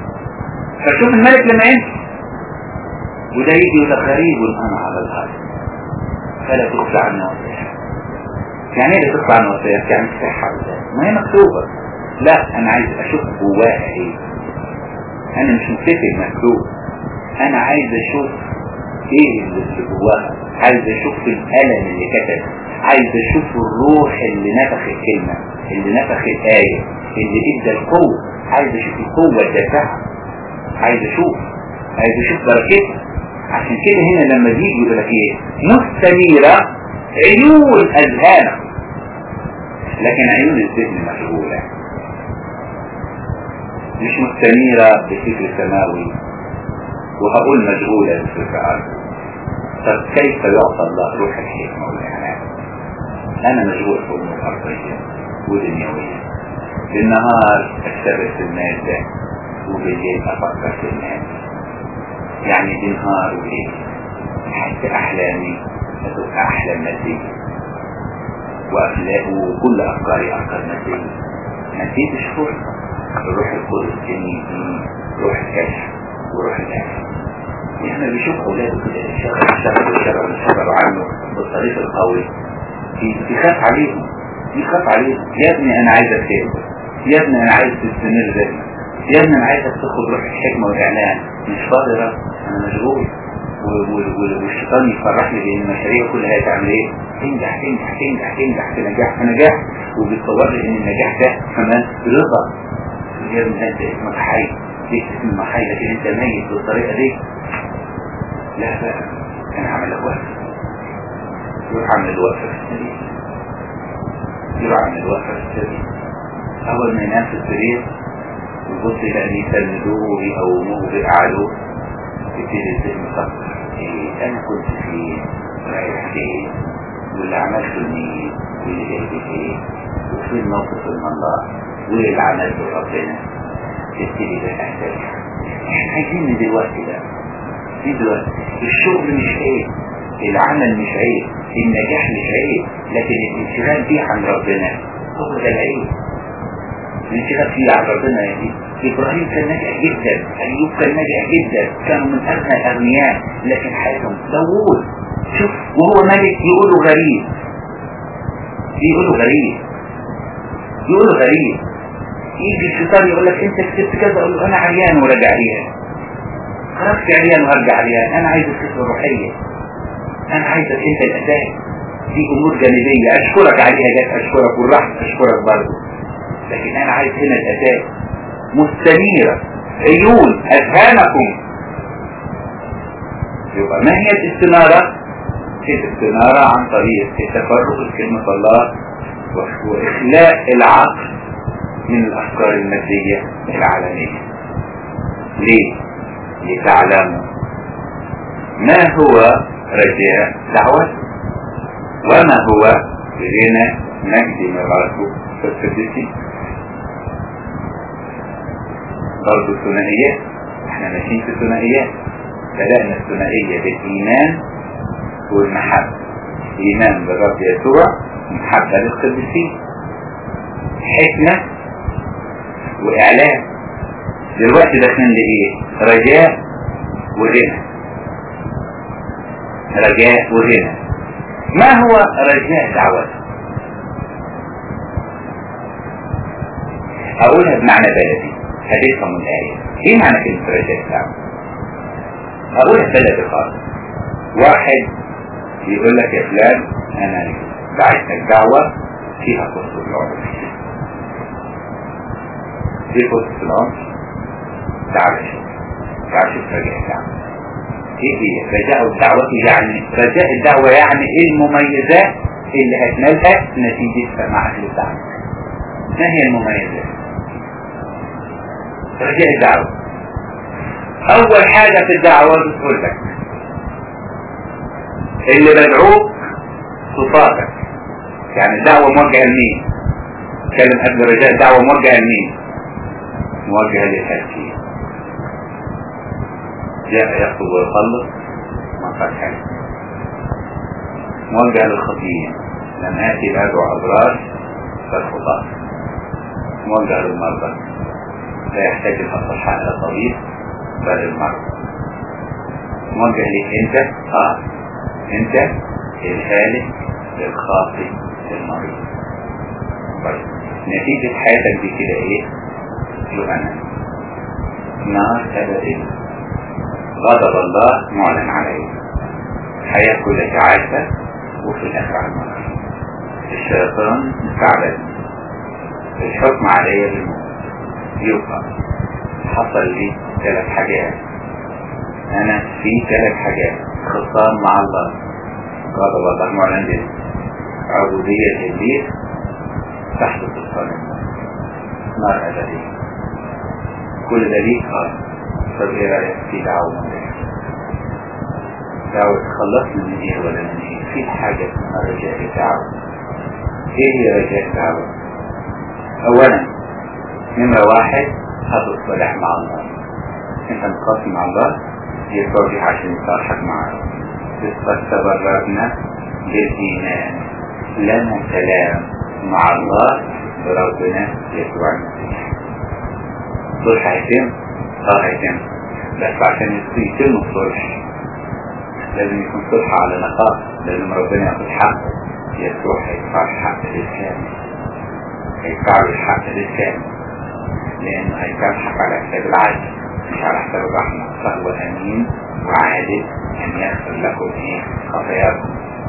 فشوف الملك لما يمشي وده يجي يقول غريب انا على الارض فلا تخفى عن وصيح. يعني ايه تخفى عن وصيح؟ يعني تفتحها ما هي مكتوبة. لا انا عايز اشوف جواها ايه. انا مش متفق مكتوب، انا عايز اشوف ايه اللي جواها، عايز اشوف القلم اللي كتب، عايز اشوف الروح اللي نفخ الكلمة، اللي نفخ الآية، اللي ادى القوة. عايز اشوف القوة الدافعة، عايز اشوف بركتها. عشان كده هنا لما بيجي يقول لك ايه؟ مستنيرة عيون اذهانك، لكن عيون الذهن مشغولة، مش مستنيرة بفكر سماوي. وهقول مشغولة بفكر أرض. طب كيف يعطى الله روح الحكمة والإعلام؟ أنا مشغول في أمور أرضية ودنيوية، بالنهار أشتغل في المادة وبالليل أفكر في الناس. يعني بالنهار وليل حتى أحلامي هتبقى أحلام مادية، وكل أفكاري أفكار مادية. نسيت الشكر الروح القدس جميل، روح الكشف وروح الأهل. يعني بيشوف أولاده كده يشغل عنه بالطريق القوي، يخاف عليهم. يا ابني أنا عايزك تكبر، يا ابني أنا عايز تستمر ذاتك، يا ابني أنا عايزك تاخد روح الحكمة والإعلان. مش فاضي، أنا مشغول. والشيطان يفرح لي بأن المشاريع كلها هتعمل ايه؟ تنجح في نجاح، وبيتصور لي ان النجاح ده كمان رضا. يا ابني انت اسمك حي، ليك اسم حي، لكن انت ميت بالطريقة دي. لا بقى انا هعمل لك وقفة، يروح عمل الوقفة في السرير، اول ما ينام في السرير ويبص يلاقي يسندوه ويقوموه ويقعدوه، يبتدي الذهن يفكر ايه انا كنت فيه رايح فيه، واللي عملته لمين، واللي جاي فيه، وفي الموقف المنظر، واللي عملته ربنا. تبتدي بقى احتاج احنا عايزين دلوقتي الشغل مش عيب، العمل مش عيب، النجاح مش عيب، لكن الانشغال بيه عن ربنا هو ده العيب. الانشغال فيه عن ربنا يعني إبراهيم كان ناجح جدا، أيوب كان ناجح جدا، كانوا من أغنى الأغنياء، لكن حياتهم داوود شوف وهو ملك يقولوا غريب. يجي الشيطان يقول لك أنت كسبت كذا، أقول له أنا عريان ورجع عريان، خرجت عريان وهرجع عريان. أنا عايز الكسبة الروحية، أنا عايزك أنت الأساس. في أمور جانبية أشكرك عليها، جات أشكرك والراحة أشكرك برضه، لكن أنا عايز هنا الأساس. مستنيرة عيون أذهانكم. يبقى ما هي الاستنارة؟ الاستنارة عن طريق التفرغ لكلمة الله وإخلاء العقل من الأفكار المادية العالمية. ليه؟ لتعلموا ما هو رجاء دعوته وما هو غنى مجد ميراثه في القديسين. برضه ثنائيات، احنا ماشيين في ثنائيات. بدأنا الثنائية بالإيمان والمحبة، إيمان بالرب يسوع، محبة للقديسين، حكمة وإعلان. دلوقتي داخلين لإيه؟ رجاء وغنى. ما هو رجاء دعوته؟ أقولها بمعنى بلدي هتفهم الآية. ايه معنى كلمة رجاء دعوة؟ أقولها بلدي خالص. واحد يقول لك يا فلان أنا بعتك دعوة فيها قصة العمر. ايه قصة العمر؟ تعال شوف رجاء الدعوة ايه هي. رجاء الدعوة يعني رجاء الدعوة يعني ايه المميزات اللي هتنالها نتيجة سماعك للدعوة. ما هي المميزات؟ رجاء الدعوة اول حاجة في الدعوة بتقول لك اللي بدعوك صفاتك. يعني الدعوة موجهة لمين؟ اتكلم قبل رجاء الدعوة موجهة لمين؟ موجهة للحكيم. جاء يخطب ويخلص ما قد حاجة. موجهة للخطيين، لم آتي لأدعو أبرار فالخطاة. موجهة للمرضى، لا يحتاج الأصحاء إلى طبيب بل المرض. موجه ليك انت، انت الهالك الخاطئ المريض. طيب نتيجة حياتك دي كده ايه؟ جهنم، نار أبدية، غضب الله معلن عليه، حياة كلها تعاسة، وفي الآخر على النار. الشيطان مستعبد، الحكم عليه بالموت. يبقى حصل لي 3 حاجات، أنا في 3 حاجات: خصام مع الله، غضب الله معلن به، عبودية إبليس، تحت سلطان الله، نار أبدية. كل ده ليك. طب ايه رأيك في دعوة تخلصنا من ايه ولا من ايه؟ في حاجة اسمها رجاء الدعوة. ايه هي رجاء الدعوة؟ اولا نمرة 1 هتصطلح مع الله. انت مقاسم مع الله يتوجه عشان يصالحك معه. تبررنا بالإيمان، لنا سلام مع الله بربنا يسوع المسيح. صلح هيتم؟ هيتم، بس عشان يتم الصلح لازم يكون صلح على نقاط. لازم ربنا ياخد حقه. يسوع هيدفع الحق للكامل، هيدفع الحق للكامل، لأنه هيسامحك على حساب العدل مش على حساب الرحمة. فهو أمين وعادل أن يغفر لكم ايه خطاياكم.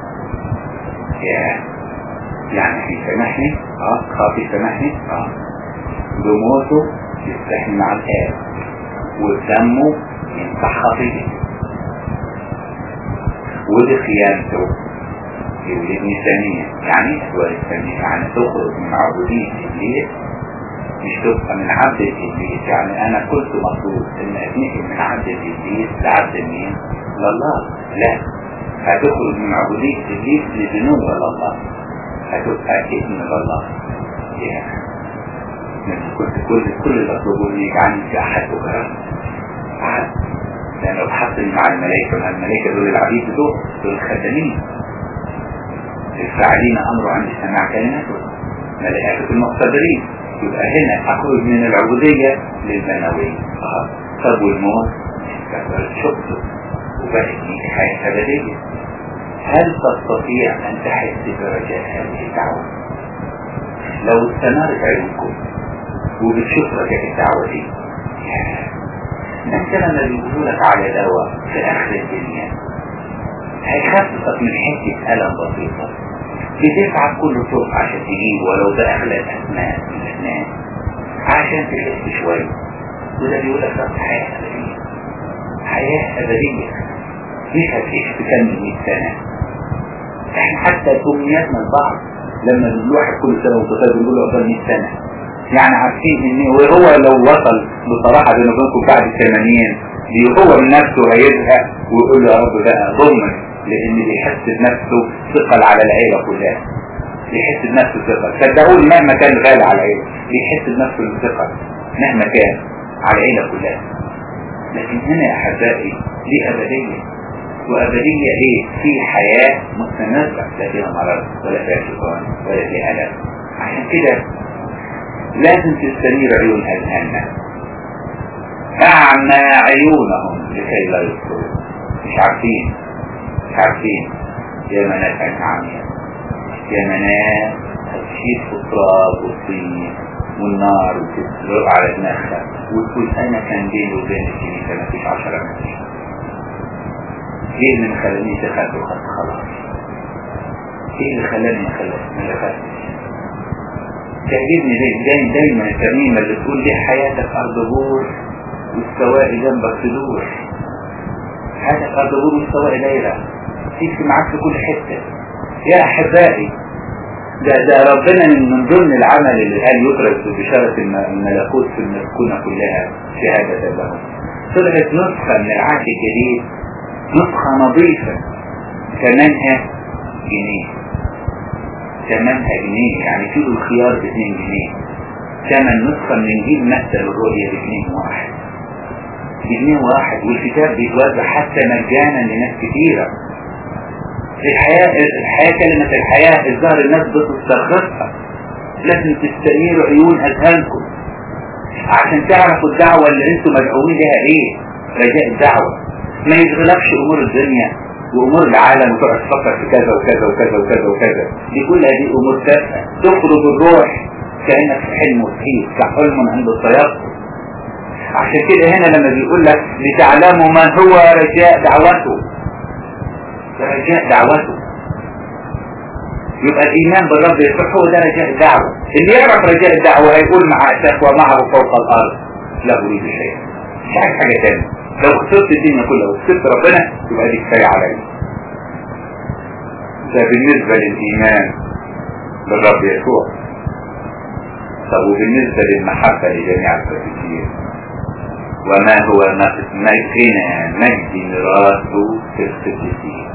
يعني هيسامحني، خاطي سامحني، بموته يستحمل مع الآب، ودمه يمسح خطيئتي، ودي خيانته يولدني ثانية. يعني أسوال ثانية، يعني تخرج من عبودية إبليس، مش تبقى من عبد إبليس. يعني أنا كنت مفروض إن أتنقل من عبد إبليس لعبد مين؟ لله. لا، هتخرج من عبودية إبليس لجنوب لله، هتبقى ابن لله. كنت كل اللي أطلبه لي يجعلني في أحد أخرى أحد، لأنه بحصل مع الملائكة. الملائكة دول العبيد دول الخدمين الفاعلين أمره عند سماع كلماته، ملائكة المقتدرين. يبقى هنا أخرج من العبودية للبنوية. طب والموت كبرت شخصه وبقت ليك حياة أبدية. هل تستطيع أن تحس برجاء هذه الدعوة؟ لو استمرت عيونكم وبتشوف رجاء الدعوة دي، انت لما بيقولوا لك على دواء في آخر الدنيا هيخففك من حتة ألم بسيطة، بتسعى كل طرق عشان تجيب ولو ده أغلى الأسنان عشان تحس شوية. وده بيقول لك ده حياة أبدية، حياة أبدية مش هتعيش تكمل 100 سنة. احنا حتى أمنياتنا البعض لما الواحد كل سنة وتصير بنقول له أفضل 100 سنة، يعني عارفين ان وهو لو وصل بصراحة بنظامكم بعد 80 هو من نفسه هيزهق ويقول له يا رب بقى ضمن، لان بيحس بنفسه ثقل على العيلة كلها. بيحس بنفسه ثقل، صدقوني مهما كان غالي على العيلة بيحس بنفسه ثقل مهما كان على العيلة كلها. لكن هنا يا احبائي دي أبدية، وأبدية ايه؟ في حياة مستمرة، لا فيها مرض ولا فيها شيطان ولا فيها ألم. عشان كده لازم تستنير عيون أذهاننا، أعمى عيونهم لكي لا يبصروا. مش عارفين يا مناس عين عمياء، يا مناس هتشيل في التراب والطين والنار وتسرق على دماغها وتقول أنا كان بيني وبين الكنيسة مفيش 10 متر. ايه اللي مخلاني دخلت وخدت خلاص؟ ايه اللي خلاني ما دخلتش؟ تعجبني دايما الترنيمة اللي تقول لي حياتك أرض بور والسواقي جنبك تدور. حياتك أرض بور والسواقي دايرة تيجي معاك في كل حتة. يا أحبائي ده ربنا من ضمن العمل اللي قال يدرس بشارة الملكوت في المسكونة كلها شهادة لهم. طلعت نسخة من العهد الجديد، نسخة نظيفة ثمنها جنيه، يعني كيلو الخيار ب2 جنيه. ثمن نسخة من انجيل متى الرؤيا ب2 واحد، والكتاب بيتوزع حتى مجانا لناس كثيرة. الحياة كلمة الحياة الظاهر الناس بتسترخصها. لازم تستنيروا عيون أذهانكم عشان تعرفوا الدعوة اللي انتم مدعوين لها ايه. رجاء الدعوة. ما يشغلكش امور الدنيا وامور العالم وتقعد تفكر في كذا وكذا وكذا وكذا وكذا، دي كلها دي امور تافهة. تخرج الروح كأنك في حلم وتحيط كحلم عند التيقظ. عشان كده هنا لما بيقول لك لتعلموا ما هو رجاء دعوته، رجاء دعوته، يبقى الإيمان بالرب يصح هو ده رجاء الدعوة. اللي يعرف رجاء الدعوة هيقول مع أساف ومعه فوق الأرض لا أريد شيء، مش عايز حاجة تانية. لو خسرت الدنيا كلها وخسرت ربنا يبقى دي كفاية عليا. ده بالنسبة للإيمان بالرب يسوع. طب وبالنسبة للمحبة لجميع القديسين، وما هو غنى مجد ميراثه في القديسين.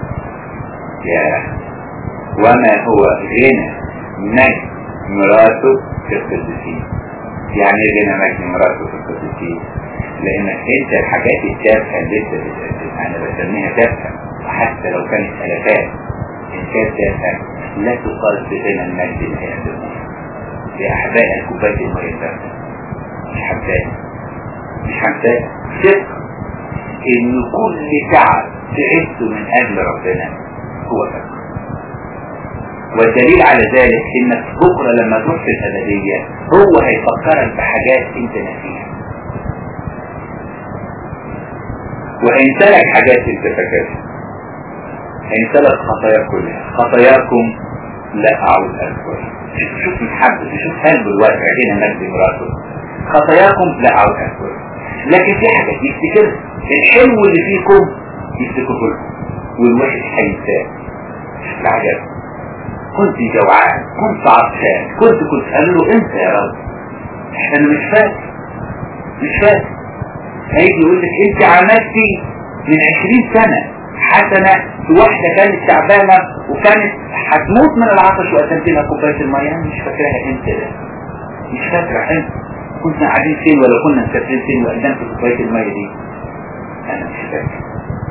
وما هو غنى مجد ميراثه في القديسين. يعني غنى مجد ميراثه في القديسين، لانك انت الحاجات التافهة اللي انت انا بسميها تافهة، وحتى لو كانت الافات ان كانت تافهة لا تقاس بغنى المجد اللي هيقدمه. يا احبائي الكوباية المية التافهة مش حمساها، مش حمساها. ثق ان كل تعب تعبته من اجل ربنا هو فكر. والدليل على ذلك انك بكرة لما تروح في الابدية هو هيفكرك بحاجات انت نسيها، وهينسلك حاجات انت فاكرها، هينسلك خطايا كلها. خطاياكم لا اعود اذكرها. شوف محبة، شوف قلب الواقع هنا مجد مراته. خطاياكم لا اعود اذكرها. لكن في حاجات يفتكرها، الحلو اللي فيكم يفتكره لكم والوحش هينساه. العجب، كنت جوعان، كنت عطشان، كنت قالوا له انت يا رب انا مش فاكر. هيجي يقول لك انت عملتي من 20 سنة حسنة في واحدة كانت تعبانة وكانت هتموت من العطش وقدمت لها كوباية المية. انا مش فاكرها انت ده، مش فاكرة انت كنا قاعدين فين ولا كنا مسافرين فين وقدمت كوباية المية دي. انا مش فاكر،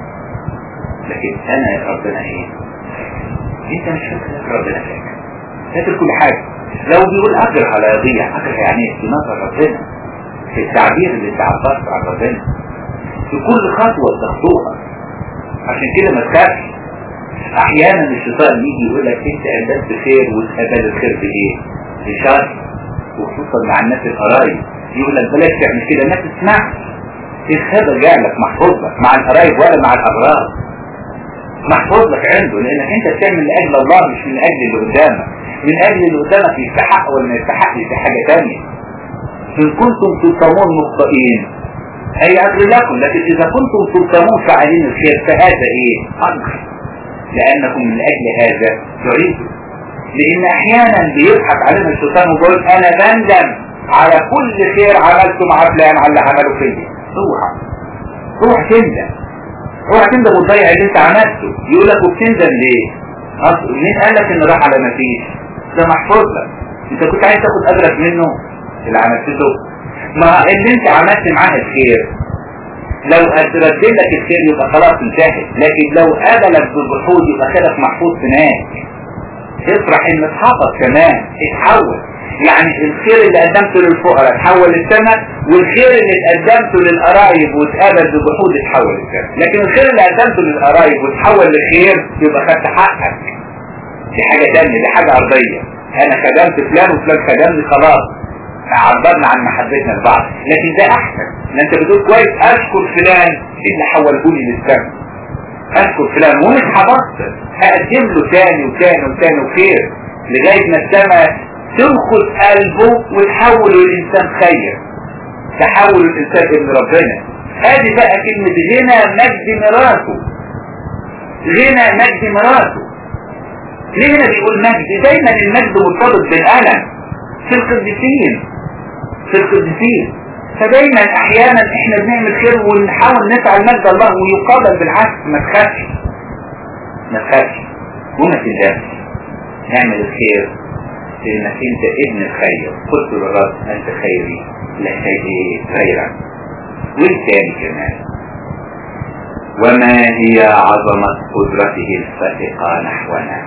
لكن انا يا ربنا ايه؟ انت مش فاكر، ربنا فاكر كل حاجة. لو بيقول اجر على يضيع، اجر يعني في نظر ربنا، في التعبير اللي تعبرت عن ربنا في كل خطوة تخطوها. عشان كده ما تخافش. احيانا الشيطان يجي يقول لك انت قدمت خير وتقبل الخير بايه؟ بشر، وخصوصا مع الناس القرايب. يقول لك بلاش تعمل كده، ما تسمعش. الخير جاء لك محفوظ لك مع القرايب ولا مع الابرار، محفوظ لك عنده، لانك انت بتعمل لاجل الله مش من اجل اللي قدامك. من اجل اللي قدامك يستحق ولا ما يستحقش دي حاجه ثانيه. ان كنتم تلطمون مخطئين اي اجر لكم، لكن اذا كنتم تلطمون فاعلين الخير فهذا ايه؟ اجر، لانكم من اجل هذا تعيدوا. لان احيانا بيضحك علينا الشيطان ويقول انا بندم على كل خير عملته مع فلان على اللي عمله فيا. روح تندم وتضيع اللي انت عملته. يقول لك وبتندم ليه؟ مين قال لك ان راح على ما فيش؟ ده محفوظ لك. انت كنت عايز تاخد اجرك منه اللي عملته. ما اللي انت عملت معاه الخير لو ردت لك الخير يبقى خلاص انتهت، لكن لو قابلك بالجحود يبقى خيرك محفوظ هناك. افرح ان اتحفظ كمان، اتحول. يعني الخير اللي قدمته للفقراء اتحول للسماء، والخير اللي قدمته للقرايب واتقابل بجحود اتحول للسماء. لكن الخير اللي قدمته للقرايب واتحول لخير يبقى خدت حقك. دي حاجة تانية، دي حاجة ارضية. انا خدمت فلان وفلان خدمني، خلاص عبرنا عن محبتنا لبعض. لكن ده احسن، لان انت بتقول كويس اشكر فلان اللي حولهولي للسماء، اشكر فلان ومش هبطل هقدم له تاني وتاني وتاني وخير لغاية ما السماء تنخذ قلبه وتحول الانسان خير، تحول الانسان ابن ربنا. هذه بقى كلمة غنى مجد ميراثه. غنى مجد ميراثه. ليه هنا بيقول مجد؟ دايما المجد مرتبط بالألم في القديسين، فدايما احيانا احنا بنعمل خير ونحاول نفعل مجد الله ويقابل بالعكس. ما تخافش وما تندمش، اعمل الخير لانك انت ابن الخير. قلت للرب انت خيري لا شيء غيرك. والثاني كمان وما هي عظمة قدرته الفائقة نحونا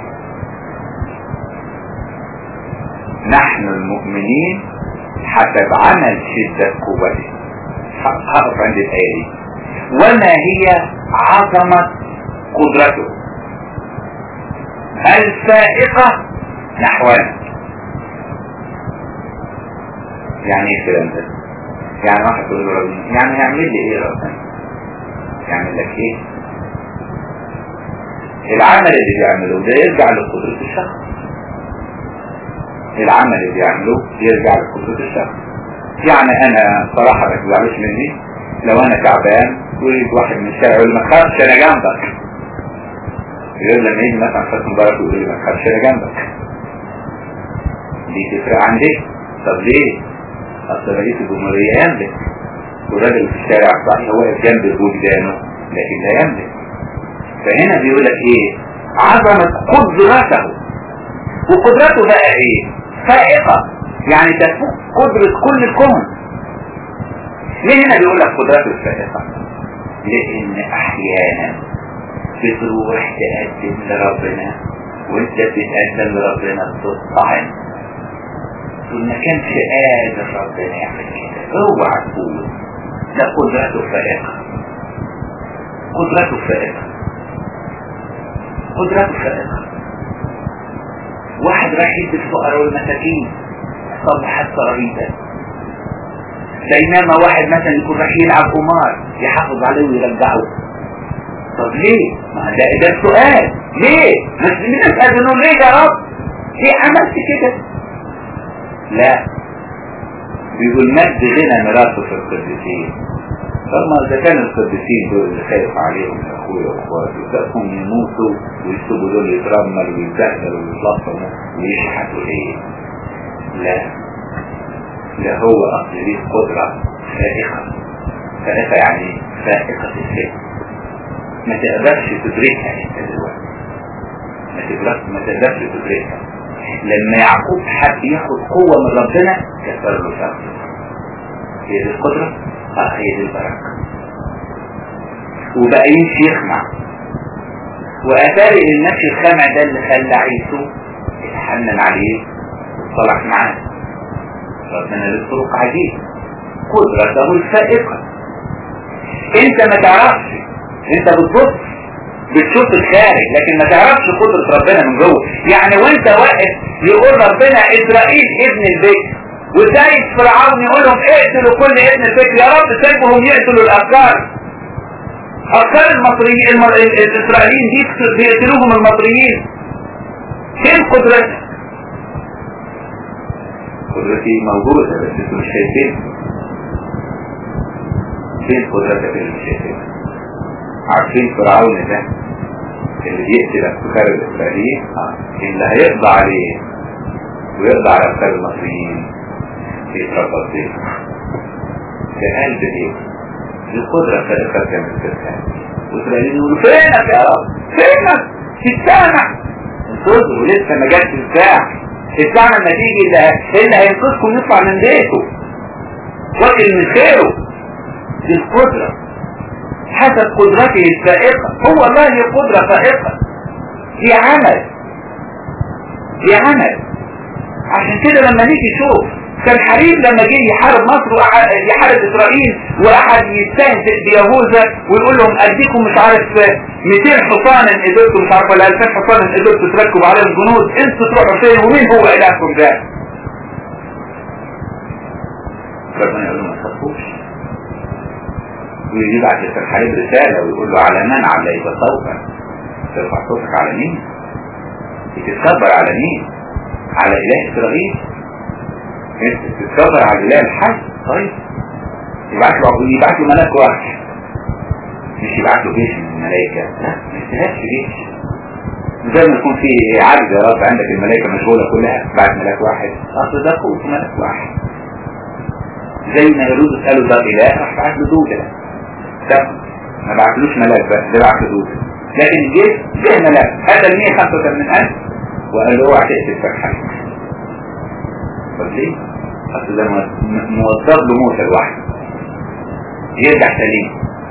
نحن المؤمنين حسب عمل شدة قوته. هقف عند الآية دي. وما هي عظمة قدرته الفائقة نحونا. يعني ايه الكلام ده؟ يعني واحد يقول له ربنا يعني هيعمل لي ايه ربنا؟ يعمل لك ايه؟ العمل اللي بيعمله ده يرجع لقدرة الشخص. العمل اللي بيعمله يرجع لقدرة الشخص. يعني انا صراحة ما تزعلوش مني لو انا تعبان ويجي واحد من الشارع يقول لي ما تخافش انا جنبك. يقول لما يجي مثلا حسن مبارك يقول لي ما تخافش انا جنبك. دي تفرق عن دي. طب ليه؟ اصل رئيس الجمهورية يملك والراجل في الشارع صحيح هو واقف جنب وجدانه لكن لا يملك. فهنا بيقول لك ايه؟ عظمة قدرته. وقدرته بقى ايه؟ فائقة، يعني تفوق قدرة كل الكون. ليه هنا بيقول لك قدرته الفائقة؟ لان احيانا بتروح تقدم لربنا وانت بتقدم لربنا بتطعن تقول ما كانش قادر ربنا يعمل كده. اوعى تقول ده قدرته فائقة. قدرته فائقة. قدرته فائقة. واحد راح يدي الفقراء والمساكين صبح الترابيزة، بينما واحد مثلا يكون راح يلعب قمار يحافظ عليه ويرجعه. طب ليه؟ ما ده السؤال. ليه؟ مش بنسأل انه ليه يا رب؟ ليه عملت كده؟ لا، بيقول مجد غنى ميراثه في القديسين. طب اذا كان القديسين دول اللي خايف عليهم يا اخويا واخواتي تقوم يموتوا ويسيبوا دول يترملوا ويتبهدلوا ويتلطموا ويشحتوا ليه؟ لا هو اصل ليه قدرة فائقة. فائقة يعني فائقة الفهم، ما تقدرش تدركها انت دلوقتي. ما تقدرش تدركها. لما يعقوب حد ياخد قوة من ربنا كسر له شخصه. هي دي القدرة؟ هي دي البركة. وبقى يمشي يخمع، وأتاري المشي الخمع ده اللي خلى عيسو يتحنن عليه وصلح معاه. ربنا للطرق عجيب. قدرته الفائقة. انت ما تعرفش، انت بتبص بتشوف الخارج لكن ما تعرفش قدرة ربنا من جوه. يعني وانت واقف يقول ربنا اسرائيل ابن البكر وسيد فرعون يقول لهم اقتلوا كل ابن البكر. يا رب سيبهم يقتلوا الافكار. افكار المصريين الاسرائيليين دي بيقتلوهم المصريين. فين قدرتك؟ قدرتي موجودة بس انتوا مش شايفين. فين قدرتك اللي مش شايفين؟ عارفين فرعون ده اللي بيقتل افكار الاسرائيليين اللي هيقضى عليه ويقضى على افكار المصريين يتربط بيه في قلب ايه؟ دي قدرة فائقة كانت تتكلم. والاسرائيليين يقولوا فينك يا رب؟ فينك؟ في السامع. انتظروا لسه ما جاتش الساعة. الساعة لما تيجي اللي هينقذكم يطلع من بيته واكل من خيره. دي القدرة حسب قدرته الفائقة. هو الله له قدرة فائقة. دي عمل. عشان كده لما نيجي نشوف كان حريب لما جه يحارب مصر يحارب اسرائيل وقعد يستهزئ بيهوذا ويقول لهم اديكم مش عارف 200 حصان ان قدرتوا مش عارف ولا 2000 حصان ان قدرتوا تركبوا عليهم جنود انتوا تروحوا فين ومين هو الهكم ده؟ ربنا يقول له ما تخافوش. ويبعت للحريب رسالة ويقول له على من عليك صوتا؟ ترفع صوتك على مين؟ بتتكبر على مين؟ على اله اسرائيل؟ انت بتتكبر على الاله الحي. طيب يبعت له ملاك واحد، مش يبعت له جيش من الملائكة. لا ما يستاهلش جيش. زي ما يكون في عجز يا رب عندك الملائكة مشغولة كلها بعد ملاك واحد. اصل ده قوة ملاك واحد. زي ما يرود اسأله ده اله راح بعت له دودة. ده ما بعتلوش ملاك بس ده بعت له دودة. لكن الجيش جه ملاك قتل 185,000 وقال له اوعى تقتل فرحانك. طب ليه؟ اصل ده موظف له موتى لوحده يرجع سليم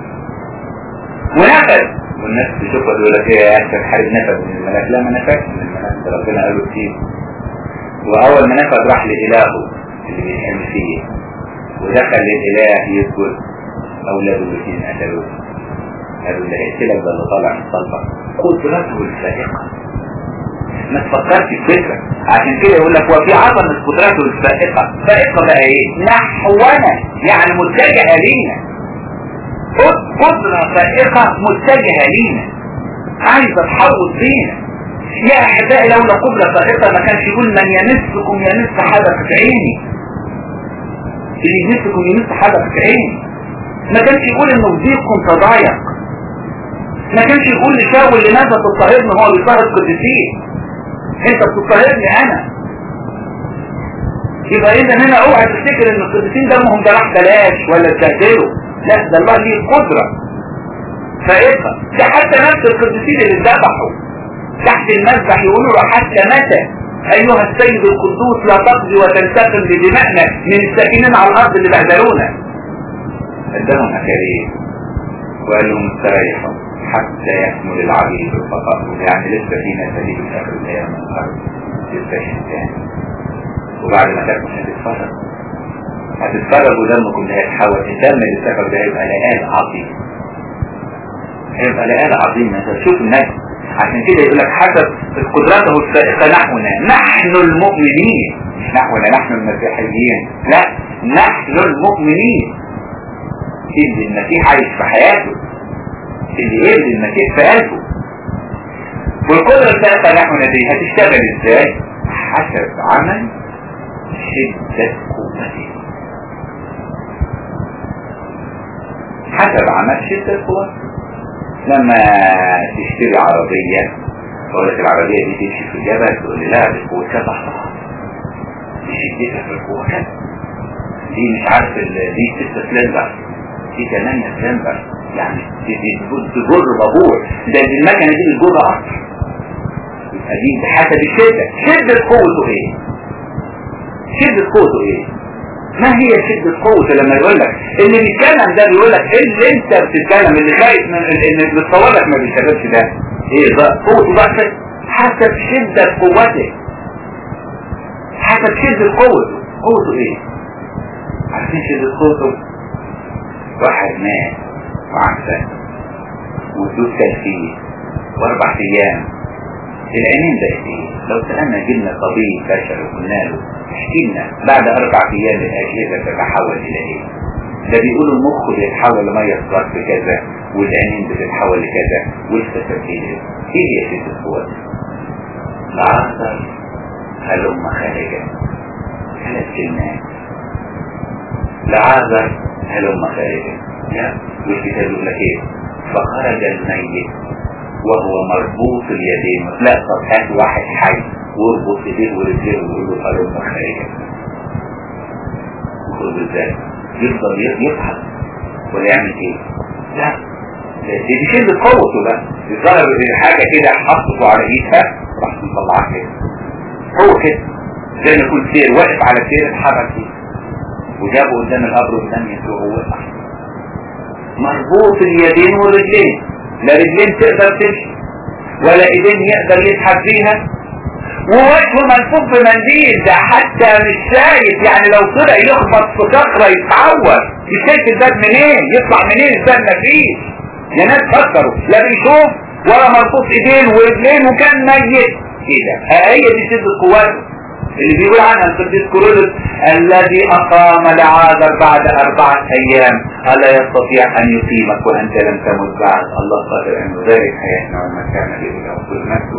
ونفذ. والناس تشوفها تقول لك ايه يا اخي الحارب نفذ من الملاك. لا ما نفذش من الملاك، ده ربنا قال له كتير. واول ما نفذ راح لإلهه اللي بيحم فيه ودخل للإله يسجد اولاده الاثنين قتلوه. قالوا اللي هيقتلك ده اللي طالع من صلبك. قدرته الفائقة. ما تفكرش في فكرة. عشان كده يقول لك وفي عظمة قدرته الفائقة. فائقة بقى ايه؟ نحونا، يعني متجهة لينا. قدرة فائقة متجهة لينا، عايزة تحوط بينا. يا احبائي لولا قدرة فائقة ما كانش يقول من يمسكم يمس حدقة عيني، اللي يمسكم يمس حدقة عيني. ما كانش يقول انه ضيقكم تضايق. ما كانش يقول لشاول لماذا تضطهدني هو بيضطهد قديسين، انت بتضطهدني انا. يبقى اذا هنا اوعى تفتكر ان القديسين دمهم ده راح بلاش ولا اتبهدلوا، لا ده الله ليه قدرة فائقة. ده حتى نفس القديسين اللي اتذبحوا تحت المذبح يقولوا له حتى متى ايها السيد القدوس لا تقضي وتنتقم بدمائنا من الساكنين على الارض اللي بهدلونا. ادهم اكاليل وقال لهم استريحوا حتى يكمل العبيد الفقط، يعني لسه فينا سبيل في اخر الايام من الارض، لسه شيء تاني. وبعد ما تاكل هتتفرج ودمكم اللي هيتحول الدم اللي اتسكب ده هيبقى لآل عظيم، هيبقى لآل عظيم. انت تشوف الناس. عشان كده يقول لك حسب قدرته الفائقة نحونا، نحن المؤمنين، مش نحونا نحن المسيحيين، لا نحن المؤمنين. اللي المسيح عايش في حياته، اللي يبدي المسيح في قلبه. والقدرة الفائقة نحونا دي هتشتغل ازاي؟ حسب عمل شدة قوته، حسب عمل شدة قوته. لما تشتري عربية تقولك العربية دي تمشي في الجبل، تقول لي لا دي قوة كذا حصلها، دي شدتها في القوة كذا، دي مش عارف دي 6 سلندر، دي 8 سلندر، يعني تجر بابور، ده المكنة دي بتجر أكتر. يبقى دي بحسب الشدة. شدة قوته ايه؟ شدة قوته ايه؟ ما هي شدة قوته؟ لما يقول لك اللي بيتكلم ده بيقول لك اللي انت بتتكلم اللي خايف من اللي بتصور لك ما بيشتغلش ده ايه ده؟ قوته بقى حسب شدة قوته، حسب شدة قوته. قوته ايه؟ عارفين شدة قوته؟ واحد مات وعفن والدود كان فيه و4 ايام العينين بقت ايه؟ لو سألنا جبنا طبيب بشر وقلنا له احكي لنا بعد 4 ايام الاجهزه تتحول الى ايه؟ ده بيقولوا المخ بيتحول لميه صفر بكذا والعينين بتتحول لكذا والفتاكين ايه هي شدة قوته؟ العصر هلم خارجا 3 كلمات. العازر هلم خارجا، والكتاب يقول لك ايه؟ فخرج الميت وهو مربوط اليدين. لا طب هات واحد حي واربط ايديه ورجليه ويقول له هلم خارجا. يخرج ازاي؟ يفضل يضحك ولا يعمل ايه؟ لا دي شدة قوته بقى. الظاهر حاجة كده حطته على ايدها راح مطلعها كده. هو كده زي ما يكون سير واقف على سير اتحرك فيه وجابه قدام القبر قدام يسوع ووقع. مربوط اليدين والرجلين، لا رجلين تقدر تمشي ولا ايدين يقدر يسحب فيها، ووجهه ملفوف بمنديل. ده حتى مش شايف، يعني لو طلع يخبط في صخره يتعور، مش شايف الباب منين يطلع منين، الباب مفيش. يا ناس فكروا لا بيشوف ولا مربوط ايدين ورجلين وكان ميت. ايه ده؟ هي دي شدة قوته اللي بيقول عنها القديس كورولوس الذي أقام لعازر بعد 4 أيام ألا يستطيع أن يقيمك وأنت لم تمت بعد. الله قادر أن يبارك حياتنا ومكاننا لله وكل